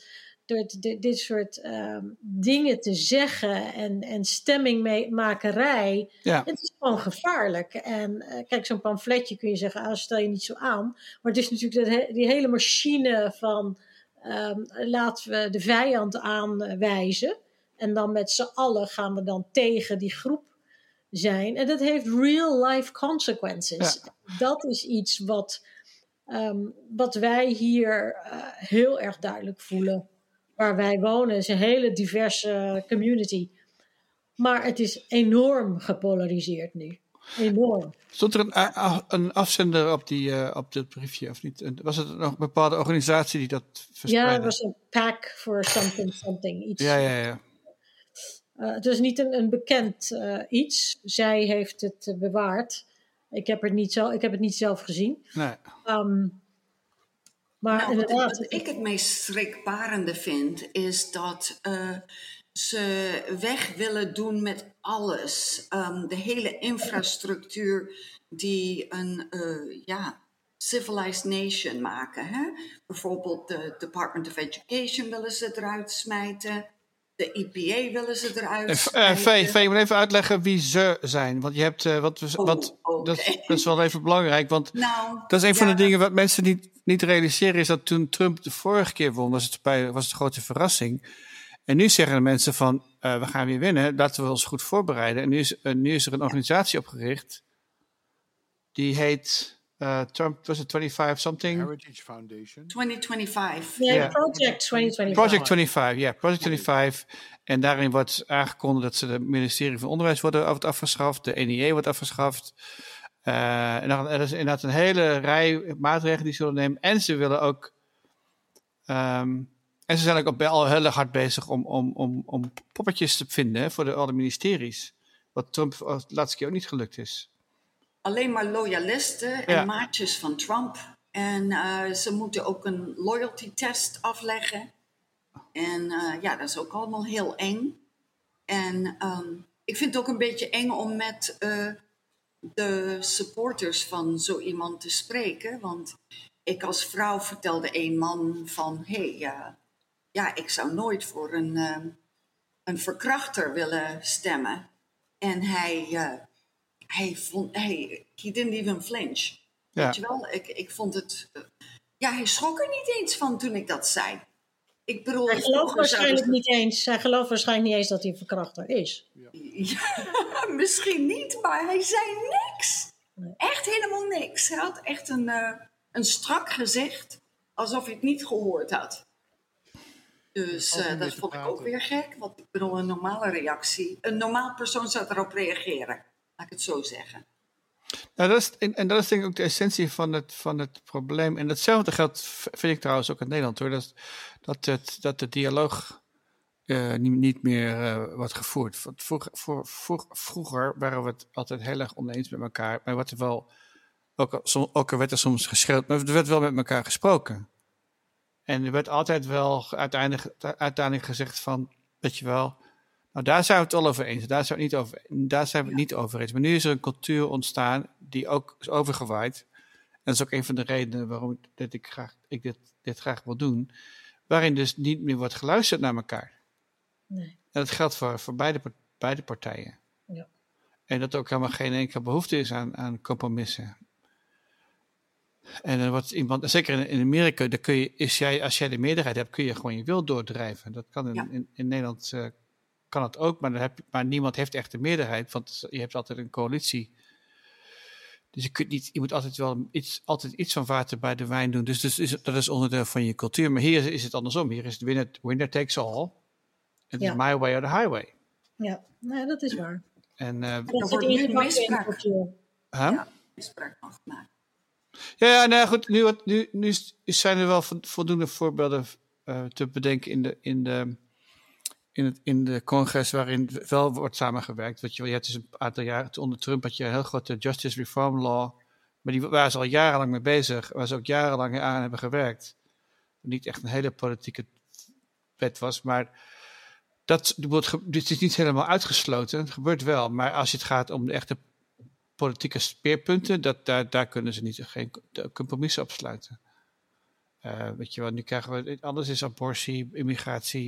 soort dingen te zeggen en stemmingmakerij. Ja. Het is gewoon gevaarlijk. En kijk, zo'n pamfletje kun je zeggen, stel je niet zo aan. Maar het is natuurlijk die hele machine van laten we de vijand aanwijzen. En dan met z'n allen gaan we dan tegen die groep zijn. En dat heeft real life consequences. Ja. Dat is iets wat wij hier heel erg duidelijk voelen. Waar wij wonen is een hele diverse community. Maar het is enorm gepolariseerd nu. Enorm. Stond er een afzender op dit briefje of niet? Was het nog een bepaalde organisatie die dat verspreidde? Ja, het was een PAC voor something. Iets. Ja. Het was niet een bekend iets. Zij heeft het bewaard. Ik heb het niet zelf gezien. Nee. Maar inderdaad. Wat ik het meest schrikbarende vind, is dat ze weg willen doen met alles. De hele infrastructuur die een civilized nation maken. Hè? Bijvoorbeeld de Department of Education willen ze eruit smijten. De EPA willen ze eruit smijten. Je moet even uitleggen wie ze zijn. Want je hebt, dat is wel even belangrijk. Want dat is een van de dingen wat mensen niet realiseren, is dat toen Trump de vorige keer won, was het een grote verrassing. En nu zeggen de mensen van, we gaan weer winnen, laten we ons goed voorbereiden. En nu is er een organisatie opgericht, die heet Trump, was het 25 something? Heritage Foundation. 2025. Nee, Project 2025. Project 25, ja, Project 25. En daarin wordt aangekondigd dat ze het ministerie van Onderwijs wordt afgeschaft. De NIE wordt afgeschaft. En er is inderdaad een hele rij maatregelen die ze willen nemen. En ze willen ook... en ze zijn ook al heel erg hard bezig om poppetjes te vinden voor alle ministeries. Wat Trump de laatste keer ook niet gelukt is. Alleen maar loyalisten en maatjes van Trump. En ze moeten ook een loyalty test afleggen. En dat is ook allemaal heel eng. En ik vind het ook een beetje eng om met de supporters van zo iemand te spreken. Want ik als vrouw vertelde een man van... ik zou nooit voor een verkrachter willen stemmen. En hij didn't even flinch. Ja. Weet je wel? Ik vond het... hij schrok er niet eens van toen ik dat zei. Ik bedoel... Hij gelooft waarschijnlijk niet eens. Hij gelooft waarschijnlijk niet eens dat hij een verkrachter is. Ja, misschien niet, maar hij zei niks. Nee. Echt helemaal niks. Hij had echt een strak gezicht. Alsof hij het niet gehoord had. Dus dat vond ik ook weer gek. Want ik bedoel, een normale reactie... Een normaal persoon zou erop reageren. Laat ik het zo zeggen. Nou, dat is denk ik ook de essentie van het probleem. En datzelfde geldt, vind ik trouwens ook in Nederland hoor. Dat de dialoog niet meer wordt gevoerd. Want vroeger waren we het altijd heel erg oneens met elkaar. Maar wat er wel, ook er werd er soms geschreeuwd, maar er werd wel met elkaar gesproken. En er werd altijd wel uiteindelijk gezegd van, weet je wel, nou daar zijn we het al over eens, daar zijn we het niet over eens. Maar nu is er een cultuur ontstaan die ook is overgewaaid. En dat is ook een van de redenen waarom ik dit graag wil doen. Waarin dus niet meer wordt geluisterd naar elkaar. Nee. En dat geldt voor beide partijen. Ja. En dat ook helemaal geen enkele behoefte is aan compromissen. En dan wordt iemand, zeker in Amerika, dan kun je, als jij de meerderheid hebt, kun je gewoon je wil doordrijven. Dat kan in Nederland kan het ook, maar niemand heeft echt de meerderheid, want je hebt altijd een coalitie. Dus je moet altijd wel iets van water bij de wijn doen. Dus dat is onderdeel van je cultuur. Maar hier is het andersom. Hier is het winner takes all. Het is my way or the highway. Ja, nee, dat is waar. En dat wordt nu misbruik. Ja, misbruik van gemaakt. Ja, nou goed. Nu zijn er wel voldoende voorbeelden te bedenken in de congres waarin wel wordt samengewerkt. Want je hebt dus een aantal jaren onder Trump had je een heel grote Justice Reform Law. Maar die waren ze al jarenlang mee bezig. Waar ze ook jarenlang aan hebben gewerkt. Niet echt een hele politieke wet was. Maar dit is niet helemaal uitgesloten. Het gebeurt wel. Maar als het gaat om de echte politieke speerpunten, daar kunnen ze geen compromissen op sluiten. Weet je wel, nu krijgen we... Alles is abortie, immigratie.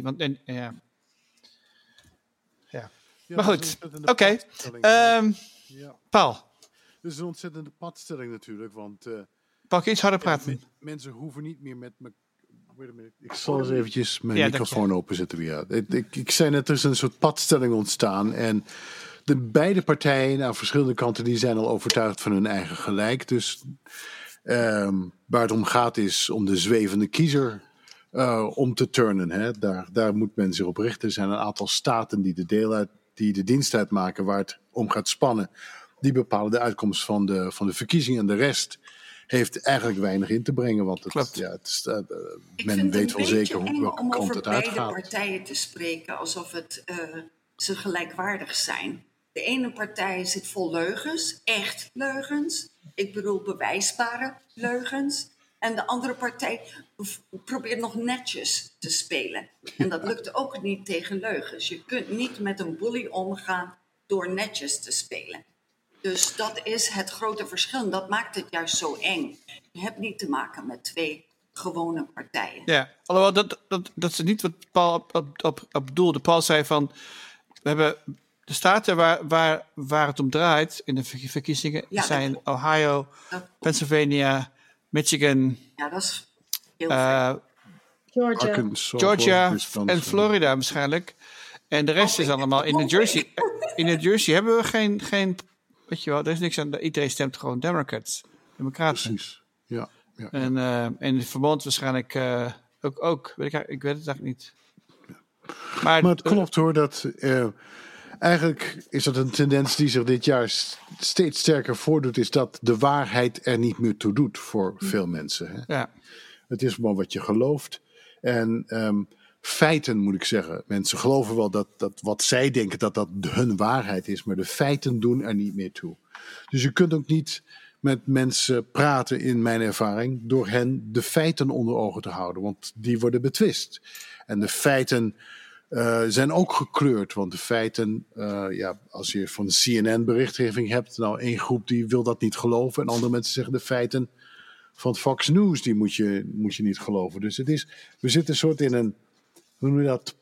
Maar goed, oké. Paul. Het is een ontzettende padstelling natuurlijk, want... Paul, kun je iets harder praten? Mensen hoeven niet meer met me... Ik zal eens eventjes mijn microfoon openzetten weer. Ik zei net, er is een soort padstelling ontstaan en de beide partijen aan verschillende kanten die zijn al overtuigd van hun eigen gelijk. Dus waar het om gaat is om de zwevende kiezer om te turnen. Hè. Daar moet men zich op richten. Er zijn een aantal staten die de dienst uitmaken waar het om gaat spannen. Die bepalen de uitkomst van de verkiezingen en de rest heeft eigenlijk weinig in te brengen. Want men weet wel zeker welke kant het uitgaat. Om over beide partijen te spreken alsof ze gelijkwaardig zijn. De ene partij zit vol leugens, echt leugens. Ik bedoel bewijsbare leugens. En de andere partij probeert nog netjes te spelen. En dat lukt ook niet tegen leugens. Je kunt niet met een bully omgaan door netjes te spelen. Dus dat is het grote verschil. En dat maakt het juist zo eng. Je hebt niet te maken met twee gewone partijen. Ja, alhoewel dat is niet wat Paul op bedoelde. Paul zei van, we hebben de staten waar het om draait in de verkiezingen zijn Ohio, Pennsylvania, Michigan, ja, dat is heel veel. Georgia en Florida waarschijnlijk. En de rest is allemaal in New Jersey. In New Jersey hebben we geen weet je wel, er is niks aan. Iedereen stemt gewoon Democrats. Democraten. Precies, ja. En in het verband waarschijnlijk ook. Ik weet het eigenlijk niet. Maar het klopt hoor, dat eigenlijk is dat een tendens die zich dit jaar steeds sterker voordoet, is dat de waarheid er niet meer toe doet voor veel mensen. Hè? Ja. Het is maar wat je gelooft. En feiten moet ik zeggen. Mensen geloven wel dat wat zij denken dat hun waarheid is, maar de feiten doen er niet meer toe. Dus je kunt ook niet met mensen praten, in mijn ervaring, door hen de feiten onder ogen te houden. Want die worden betwist. En de feiten zijn ook gekleurd. Want de feiten, als je van CNN berichtgeving hebt, nou één groep die wil dat niet geloven. En andere mensen zeggen de feiten van Fox News, die moet je niet geloven. Dus we zitten een soort in een, hoe noem je dat,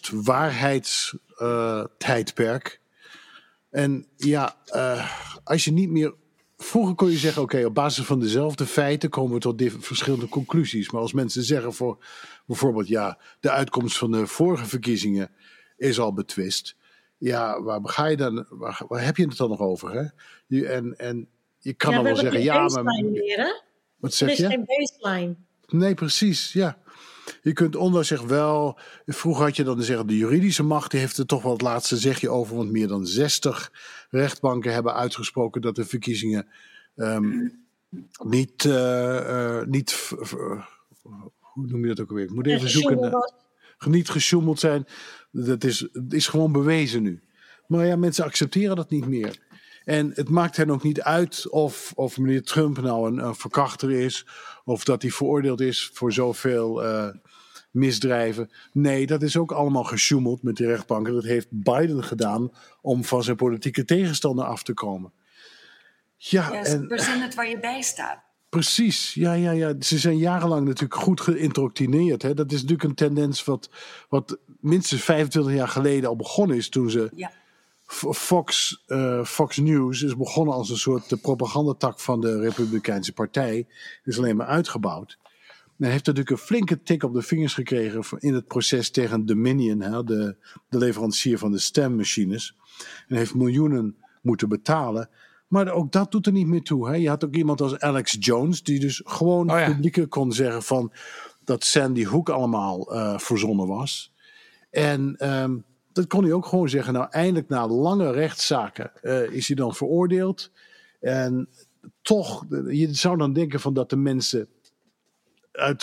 post-waarheidstijdperk. En ja, als je niet meer. Vroeger kon je zeggen, oké, op basis van dezelfde feiten komen we tot verschillende conclusies. Maar als mensen zeggen voor bijvoorbeeld, ja, de uitkomst van de vorige verkiezingen is al betwist. Ja, waar ga je dan? Waar heb je het dan nog over? Hè? En je kan dan wel zeggen, ja, maar. Meer, hè? Wat zeg je? Er is geen baseline. Nee, precies, ja. Je kunt ondanks zich wel. Vroeger had je dan zeggen, de juridische macht die heeft er toch wel het laatste zegje over. Want meer dan 60 rechtbanken hebben uitgesproken dat de verkiezingen niet. Hoe noem je dat ook alweer? Ik moet even zoeken. Niet gesjoemeld zijn. Dat is gewoon bewezen nu. Maar ja, mensen accepteren dat niet meer. En het maakt hen ook niet uit of meneer Trump nou een verkrachter is. Of dat hij veroordeeld is voor zoveel misdrijven. Nee, dat is ook allemaal gesjoemeld met die rechtbanken. Dat heeft Biden gedaan om van zijn politieke tegenstander af te komen. Ja, en verzin het waar je bij staat. Precies, ja. Ze zijn jarenlang natuurlijk goed geïndoctrineerd. Hè? Dat is natuurlijk een tendens wat minstens 25 jaar geleden al begonnen is toen ze... Ja. Fox News is begonnen als een soort propagandatak van de Republikeinse Partij. Is alleen maar uitgebouwd. En heeft natuurlijk een flinke tik op de vingers gekregen in het proces tegen Dominion, hè, de leverancier van de stemmachines. En heeft miljoenen moeten betalen. Maar ook dat doet er niet meer toe. Hè. Je had ook iemand als Alex Jones, die dus gewoon publiek kon zeggen van dat Sandy Hook allemaal verzonnen was. En dat kon hij ook gewoon zeggen. Nou, eindelijk na lange rechtszaken is hij dan veroordeeld. En toch, je zou dan denken van dat de mensen uit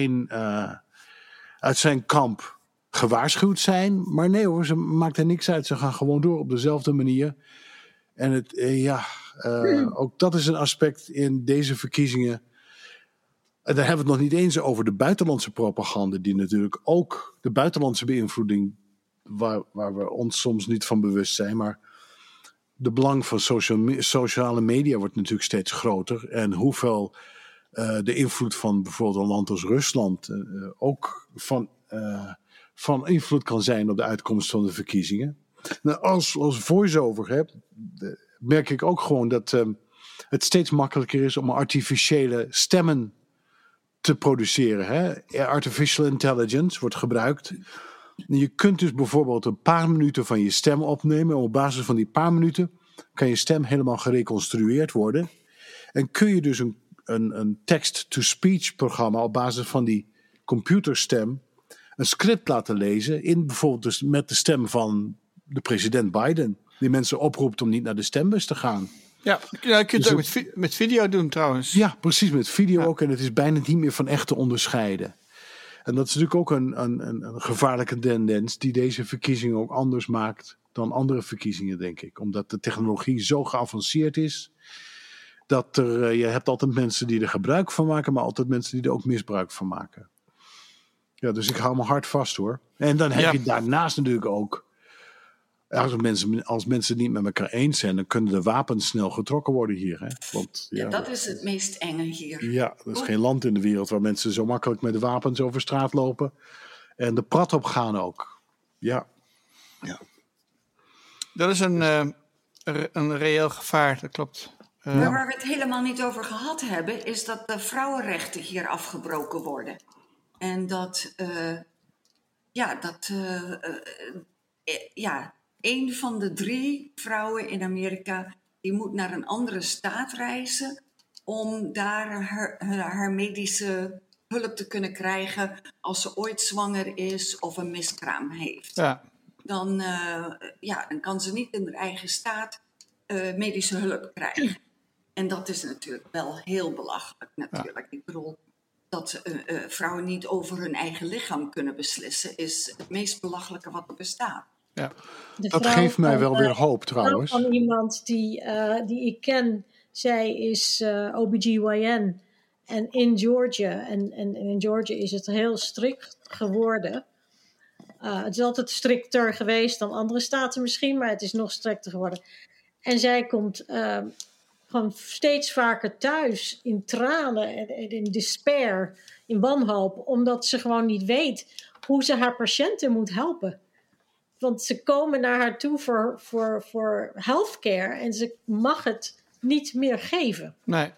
zijn kamp gewaarschuwd zijn. Maar nee hoor, ze maakt er niks uit. Ze gaan gewoon door op dezelfde manier. En ook dat is een aspect in deze verkiezingen. En daar hebben we het nog niet eens over de buitenlandse propaganda, die natuurlijk ook de buitenlandse beïnvloeding, waar we ons soms niet van bewust zijn, maar de belang van sociale media wordt natuurlijk steeds groter. En hoeveel de invloed van bijvoorbeeld een land als Rusland ook van invloed kan zijn op de uitkomst van de verkiezingen. Nou, als voice-over merk ik ook gewoon dat het steeds makkelijker is om artificiële stemmen te produceren. Hè? Artificial intelligence wordt gebruikt. Je kunt dus bijvoorbeeld een paar minuten van je stem opnemen. En op basis van die paar minuten kan je stem helemaal gereconstrueerd worden. En kun je dus een text-to-speech programma op basis van die computerstem een script laten lezen. Bijvoorbeeld dus met de stem van de president Biden. Die mensen oproept om niet naar de stembus te gaan. Ja, je kunt het ook met video doen trouwens. Ja, precies, met video ook. En het is bijna niet meer van echt te onderscheiden. En dat is natuurlijk ook een gevaarlijke tendens die deze verkiezingen ook anders maakt dan andere verkiezingen, denk ik. Omdat de technologie zo geavanceerd is, dat je hebt altijd mensen die er gebruik van maken, maar altijd mensen die er ook misbruik van maken. Ja, dus ik hou me hard vast hoor. En dan heb je daarnaast natuurlijk ook, als mensen het niet met elkaar eens zijn, dan kunnen de wapens snel getrokken worden hier. Hè? Want, dat is het meest enge hier. Ja, er is geen land in de wereld waar mensen zo makkelijk met de wapens over straat lopen. En de prat op gaan ook. Ja. Dat is een reëel gevaar, dat klopt. Maar waar we het helemaal niet over gehad hebben, is dat de vrouwenrechten hier afgebroken worden. En dat een van de 3 vrouwen in Amerika, die moet naar een andere staat reizen om daar haar medische hulp te kunnen krijgen als ze ooit zwanger is of een miskraam heeft. Ja. Dan kan ze niet in haar eigen staat medische hulp krijgen. En dat is natuurlijk wel heel belachelijk natuurlijk. Ja. Ik bedoel, dat vrouwen niet over hun eigen lichaam kunnen beslissen is het meest belachelijke wat er bestaat. Ja. Dat geeft mij wel weer hoop trouwens. Van iemand die ik ken, zij is OBGYN en in Georgia. En in Georgia is het heel strikt geworden. Het is altijd strikter geweest dan andere staten misschien, maar het is nog strikter geworden. En zij komt gewoon steeds vaker thuis in tranen en in despair, in wanhoop, omdat ze gewoon niet weet hoe ze haar patiënten moet helpen. Want ze komen naar haar toe voor healthcare en ze mag het niet meer geven. Nee.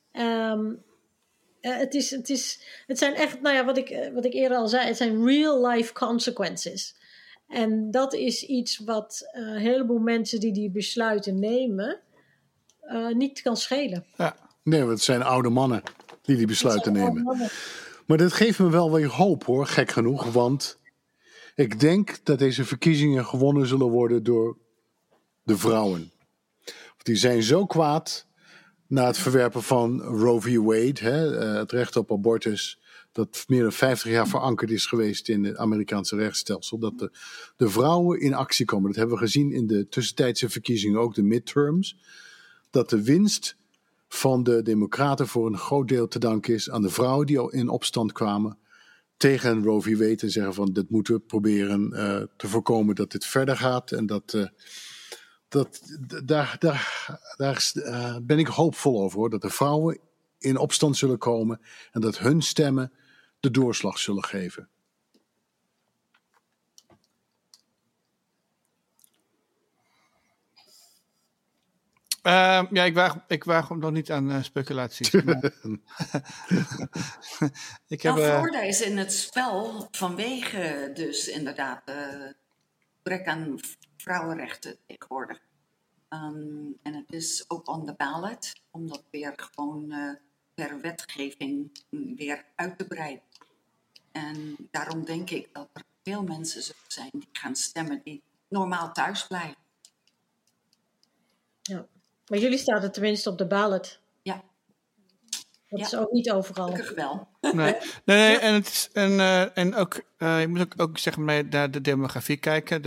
Het zijn echt, wat ik eerder al zei, het zijn real life consequences. En dat is iets wat een heleboel mensen die besluiten nemen, niet kan schelen. Ja. Nee, want het zijn oude mannen die besluiten nemen. Maar dat geeft me wel weer hoop hoor, gek genoeg. Want ik denk dat deze verkiezingen gewonnen zullen worden door de vrouwen. Die zijn zo kwaad na het verwerpen van Roe v. Wade, het recht op abortus, dat meer dan 50 jaar verankerd is geweest in het Amerikaanse rechtsstelsel, dat de vrouwen in actie komen. Dat hebben we gezien in de tussentijdse verkiezingen, ook de midterms. Dat de winst van de Democraten voor een groot deel te danken is aan de vrouwen die al in opstand kwamen tegen Roe v. Wade en zeggen van dit moeten we proberen te voorkomen dat dit verder gaat. En daar ben ik hoopvol over hoor, dat de vrouwen in opstand zullen komen en dat hun stemmen de doorslag zullen geven. Ik waag nog niet aan speculaties. Florida is in het spel vanwege dus inderdaad gebrek aan vrouwenrechten tegenwoordig. En het is ook on the ballot om dat weer gewoon per wetgeving weer uit te breiden. En daarom denk ik dat er veel mensen zullen zijn die gaan stemmen die normaal thuis blijven. Ja. Maar jullie staan er tenminste op de ballot. Ja. Dat is ook niet overal. Gelukkig wel. Nee, en ook, je moet ook zeg maar, naar de demografie kijken.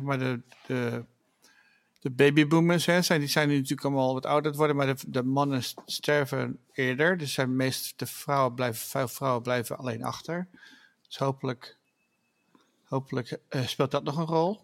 De babyboomers, die zijn nu natuurlijk allemaal wat ouder worden, maar de mannen sterven eerder. Dus de vrouwen blijven alleen achter. Dus hopelijk speelt dat nog een rol.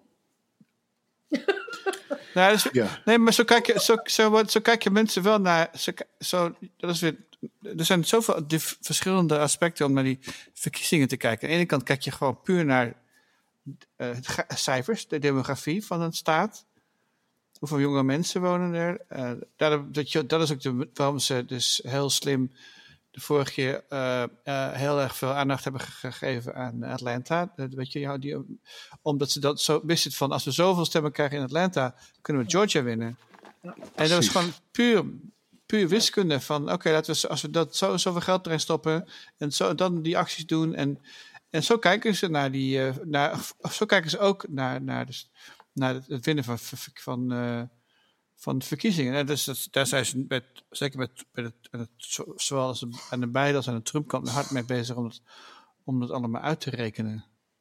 Nou, dus, ja. Nee, maar zo kijk je mensen wel naar. Dat is weer, er zijn zoveel verschillende aspecten om naar die verkiezingen te kijken. Aan de ene kant kijk je gewoon puur naar cijfers, de demografie van een staat. Hoeveel jonge mensen wonen er? Dat is ook waarom ze dus heel slim de vorige keer heel erg veel aandacht hebben gegeven aan Atlanta. Weet je, omdat ze dat zo wisten van als we zoveel stemmen krijgen in Atlanta, kunnen we Georgia winnen. Ja, en dat was gewoon puur wiskunde van oké, als we dat zoveel geld erin stoppen en dan die acties doen en zo kijken ze zo kijken ze ook naar het winnen van de verkiezingen. En dus daar zijn ze zeker met zowel aan de Biden als aan de Trump-kant hard mee bezig om dat allemaal uit te rekenen.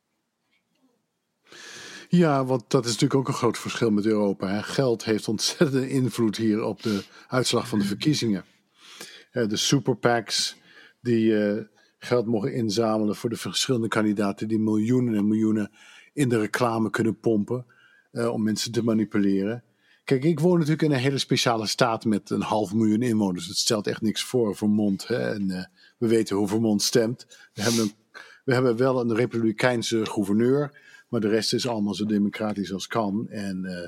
Ja, want dat is natuurlijk ook een groot verschil met Europa. Hè. Geld heeft ontzettende invloed hier op de uitslag van de verkiezingen. De super PACs die geld mogen inzamelen voor de verschillende kandidaten die miljoenen en miljoenen in de reclame kunnen pompen om mensen te manipuleren. Kijk, ik woon natuurlijk in een hele speciale staat met 500.000 inwoners. Het stelt echt niks voor Vermont. Hè? En we weten hoe Vermont stemt. We hebben wel een republikeinse gouverneur, maar de rest is allemaal zo democratisch als kan. En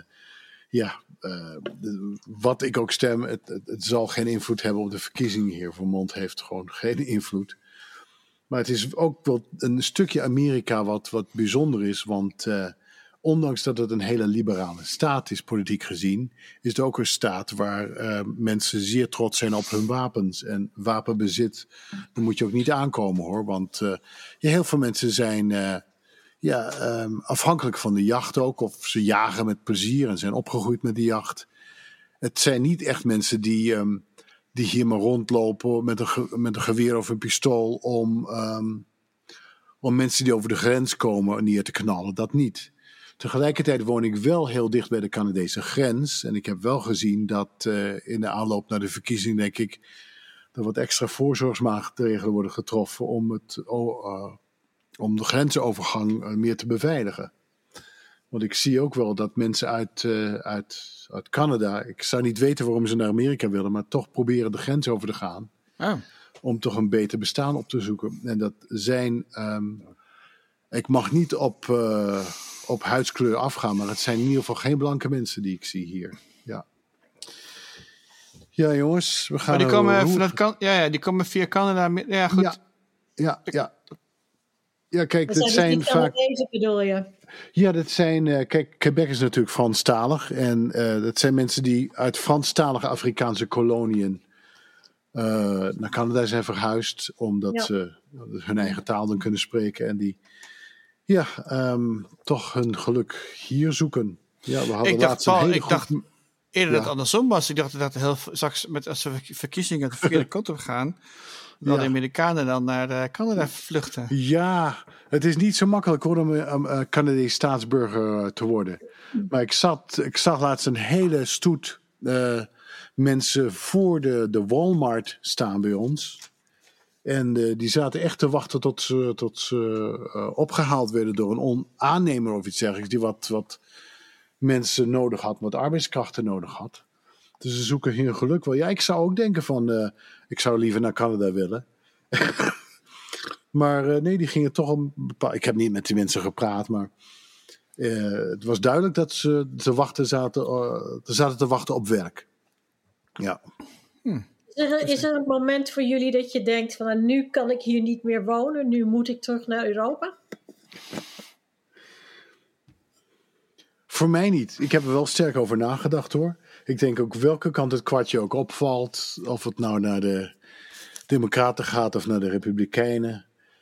wat ik ook stem, het zal geen invloed hebben op de verkiezingen hier. Vermont heeft gewoon geen invloed. Maar het is ook wel een stukje Amerika wat bijzonder is, want ondanks dat het een hele liberale staat is, politiek gezien, is het ook een staat waar mensen zeer trots zijn op hun wapens. En wapenbezit, daar moet je ook niet aankomen hoor. Want heel veel mensen zijn afhankelijk van de jacht ook. Of ze jagen met plezier en zijn opgegroeid met die jacht. Het zijn niet echt mensen die hier maar rondlopen met een geweer of een pistool om mensen die over de grens komen neer te knallen. Dat niet. Tegelijkertijd woon ik wel heel dicht bij de Canadese grens. En ik heb wel gezien dat in de aanloop naar de verkiezing, denk ik, er wat extra voorzorgsmaatregelen worden getroffen om de grensovergang meer te beveiligen. Want ik zie ook wel dat mensen uit Canada, ik zou niet weten waarom ze naar Amerika willen, maar toch proberen de grens over te gaan. Oh. Om toch een beter bestaan op te zoeken. En dat zijn, ik mag niet op huidskleur afgaan, maar het zijn in ieder geval geen blanke mensen die ik zie hier. Ja. Ja, jongens, we gaan. Maar die komen vanuit die komen via Canada. Ja, goed. Ja. Ja, kijk, dat zijn vaak. Deze bedoel je? Ja, dat zijn. Kijk, Quebec is natuurlijk Franstalig. En dat zijn mensen die uit Franstalige Afrikaanse koloniën naar Canada zijn verhuisd. Omdat ze hun eigen taal dan kunnen spreken. En die toch hun geluk hier zoeken. Ja, we hadden dacht eerder dat het andersom was. Ik dacht dat heel straks als de verkiezingen de verkeerde kant op gaan, dat de Amerikanen dan naar Canada vluchten. Ja, het is niet zo makkelijk hoor om Canadees staatsburger te worden. Maar ik zag laatst een hele stoet mensen voor de Walmart staan bij ons. En die zaten echt te wachten tot ze opgehaald werden door een aannemer of iets dergelijks. Die wat mensen nodig had, wat arbeidskrachten nodig had. Dus ze zoeken hun geluk wel. Ja, ik zou ook denken van, ik zou liever naar Canada willen. Maar nee, die gingen toch een bepaald. Ik heb niet met die mensen gepraat, maar het was duidelijk dat ze zaten te wachten op werk. Ja. Is er een moment voor jullie dat je denkt van nu kan ik hier niet meer wonen, nu moet ik terug naar Europa? Voor mij niet. Ik heb er wel sterk over nagedacht hoor. Ik denk ook welke kant het kwartje ook opvalt. Of het nou naar de Democraten gaat of naar de Republikeinen.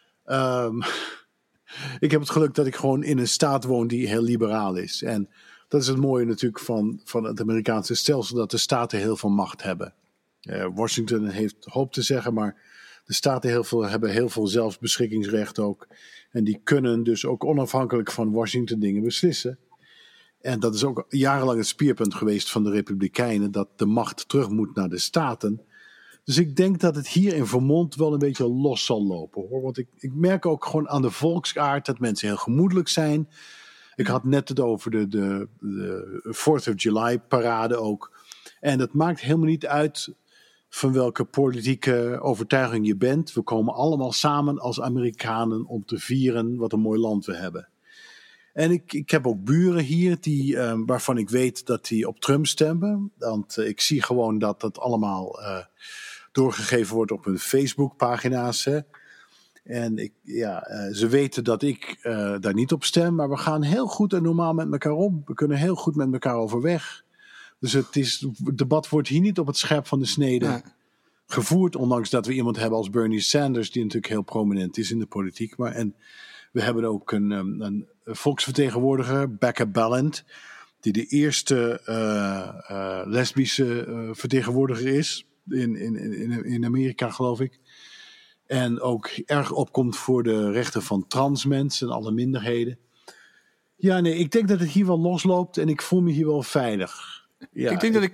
Ik heb het geluk dat ik gewoon in een staat woon die heel liberaal is. En dat is het mooie natuurlijk van het Amerikaanse stelsel, dat de staten heel veel macht hebben. Washington heeft hoop te zeggen, maar de staten hebben heel veel zelfbeschikkingsrecht ook. En die kunnen dus ook onafhankelijk van Washington dingen beslissen. En dat is ook jarenlang het speerpunt geweest van de Republikeinen, dat de macht terug moet naar de staten. Dus ik denk dat het hier in Vermont wel een beetje los zal lopen hoor. Want ik merk ook gewoon aan de volksaard dat mensen heel gemoedelijk zijn. Ik had net het over de 4th of July parade ook. En het maakt helemaal niet uit van welke politieke overtuiging je bent. We komen allemaal samen als Amerikanen om te vieren wat een mooi land we hebben. En ik heb ook buren hier waarvan ik weet dat die op Trump stemmen. Want ik zie gewoon dat dat allemaal doorgegeven wordt op hun Facebook-pagina's. Hè. En ze weten dat ik daar niet op stem. Maar we gaan heel goed en normaal met elkaar om. We kunnen heel goed met elkaar overweg. Dus het debat wordt hier niet op het scherp van de snede gevoerd. Ondanks dat we iemand hebben als Bernie Sanders, die natuurlijk heel prominent is in de politiek. En we hebben ook een volksvertegenwoordiger, Becca Balint, die de eerste lesbische vertegenwoordiger is in Amerika, geloof ik. En ook erg opkomt voor de rechten van trans mensen en alle minderheden. Ja, nee, ik denk dat het hier wel losloopt en ik voel me hier wel veilig. Ja, ik denk dat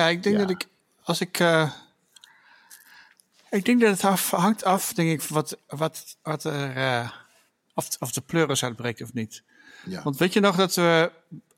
het hangt af, denk ik, wat er, of de pleuris uitbreekt of niet. Ja. Want weet je nog dat we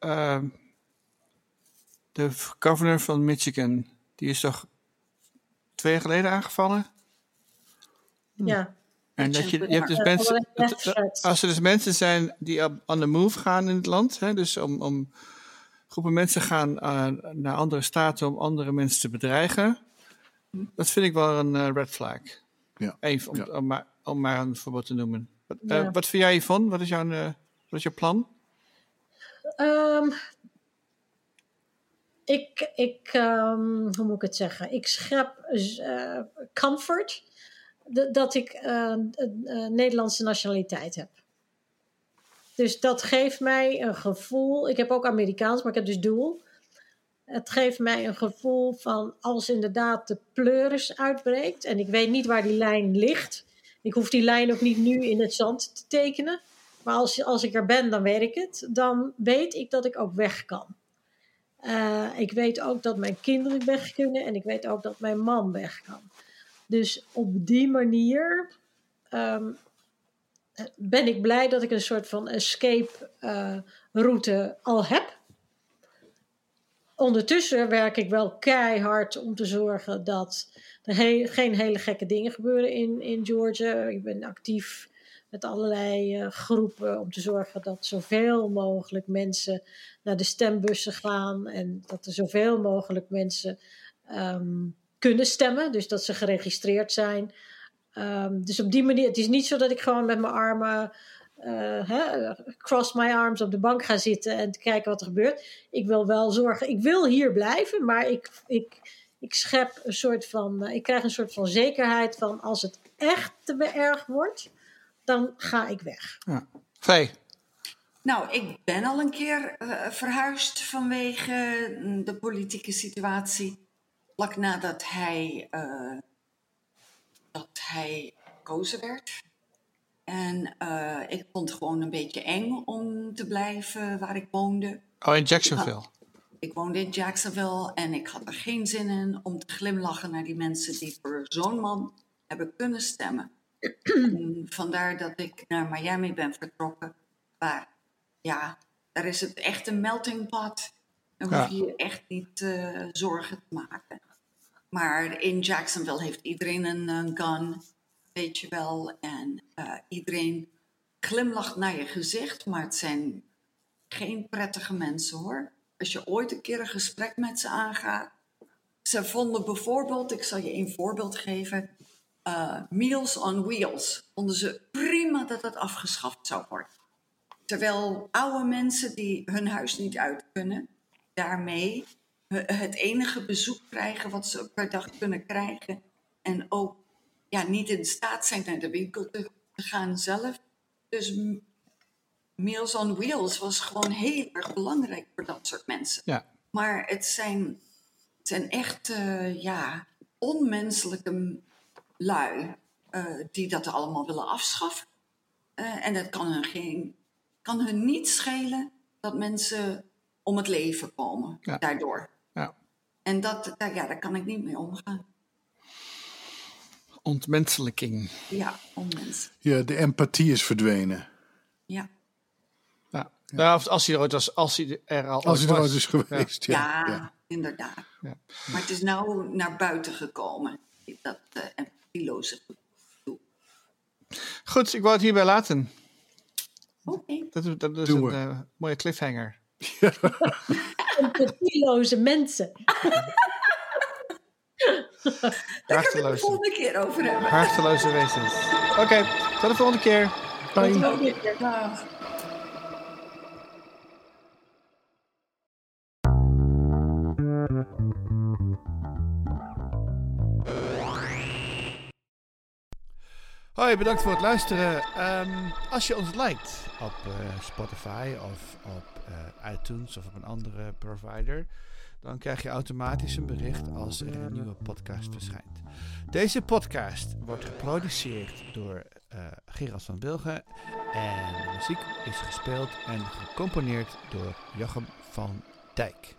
de governor van Michigan, die is toch 2 jaar geleden aangevallen? Ja. En dat je hebt dus mensen, als er dus mensen zijn die on the move gaan in het land, hè, dus om groepen mensen gaan naar andere staten om andere mensen te bedreigen, dat vind ik wel een red flag. Ja. Even om maar een voorbeeld te noemen. Wat vind jij hiervan? Wat is jouw plan? Hoe moet ik het zeggen? Ik schep comfort dat ik Nederlandse nationaliteit heb. Dus dat geeft mij een gevoel. Ik heb ook Amerikaans, maar ik heb dus dual. Het geeft mij een gevoel van als inderdaad de pleuris uitbreekt. En ik weet niet waar die lijn ligt. Ik hoef die lijn ook niet nu in het zand te tekenen. Maar als ik er ben, dan weet ik het. Dan weet ik dat ik ook weg kan. Ik weet ook dat mijn kinderen weg kunnen. En ik weet ook dat mijn man weg kan. Dus op die manier ben ik blij dat ik een soort van escape route al heb. Ondertussen werk ik wel keihard om te zorgen dat er geen hele gekke dingen gebeuren in Georgia. Ik ben actief met allerlei groepen om te zorgen dat zoveel mogelijk mensen naar de stembussen gaan. En dat er zoveel mogelijk mensen kunnen stemmen. Dus dat ze geregistreerd zijn. Dus op die manier, het is niet zo dat ik gewoon met mijn armen cross my arms op de bank ga zitten en te kijken wat er gebeurt. Ik wil wel zorgen, ik wil hier blijven, maar ik schep een soort van, ik krijg een soort van zekerheid van als het echt te erg wordt, dan ga ik weg. Ja. Vee. Nou, ik ben al een keer verhuisd vanwege de politieke situatie. Vlak nadat hij gekozen werd. En ik vond het gewoon een beetje eng om te blijven waar ik woonde. Oh, in Jacksonville? Ik woonde in Jacksonville en ik had er geen zin in om te glimlachen naar die mensen die voor zo'n man hebben kunnen stemmen. En vandaar dat ik naar Miami ben vertrokken. Waar, ja, daar is het echt een melting pot. Dan hoef je je echt niet zorgen te maken. Maar in Jacksonville heeft iedereen een gun, weet je wel. En iedereen glimlacht naar je gezicht, maar het zijn geen prettige mensen hoor. Als je ooit een keer een gesprek met ze aangaat. Ze vonden bijvoorbeeld, ik zal je een voorbeeld geven, Meals on Wheels. Vonden ze prima dat dat afgeschaft zou worden. Terwijl oude mensen die hun huis niet uit kunnen, daarmee het enige bezoek krijgen wat ze per dag kunnen krijgen. En ook niet in staat zijn naar de winkel te gaan zelf. Dus Meals on Wheels was gewoon heel erg belangrijk voor dat soort mensen. Ja. Maar het zijn echt onmenselijke lui die dat allemaal willen afschaffen. En dat kan hun niet schelen dat mensen om het leven komen daardoor. Ja. En daar kan ik niet mee omgaan. Ontmenselijking. Ja, onmenselijk. Ja, de empathie is verdwenen. Ja. Ja. Nou, als hij er ooit is geweest. Ja, inderdaad. Ja. Maar het is nou naar buiten gekomen. Dat empathieloze gevoel. Goed, ik wou het hierbij laten. Oké. Dat is een mooie cliffhanger. Empathieloze mensen. Daar gaan we het de volgende keer over hebben. Harteloze wezens. Oké, tot de volgende keer. Bye. Tot de volgende keer. Dag. Hoi, bedankt voor het luisteren. Als je ons liked op Spotify of op iTunes of op een andere provider, dan krijg je automatisch een bericht als er een nieuwe podcast verschijnt. Deze podcast wordt geproduceerd door Gerard van Wilgen en de muziek is gespeeld en gecomponeerd door Jochem van Dijk.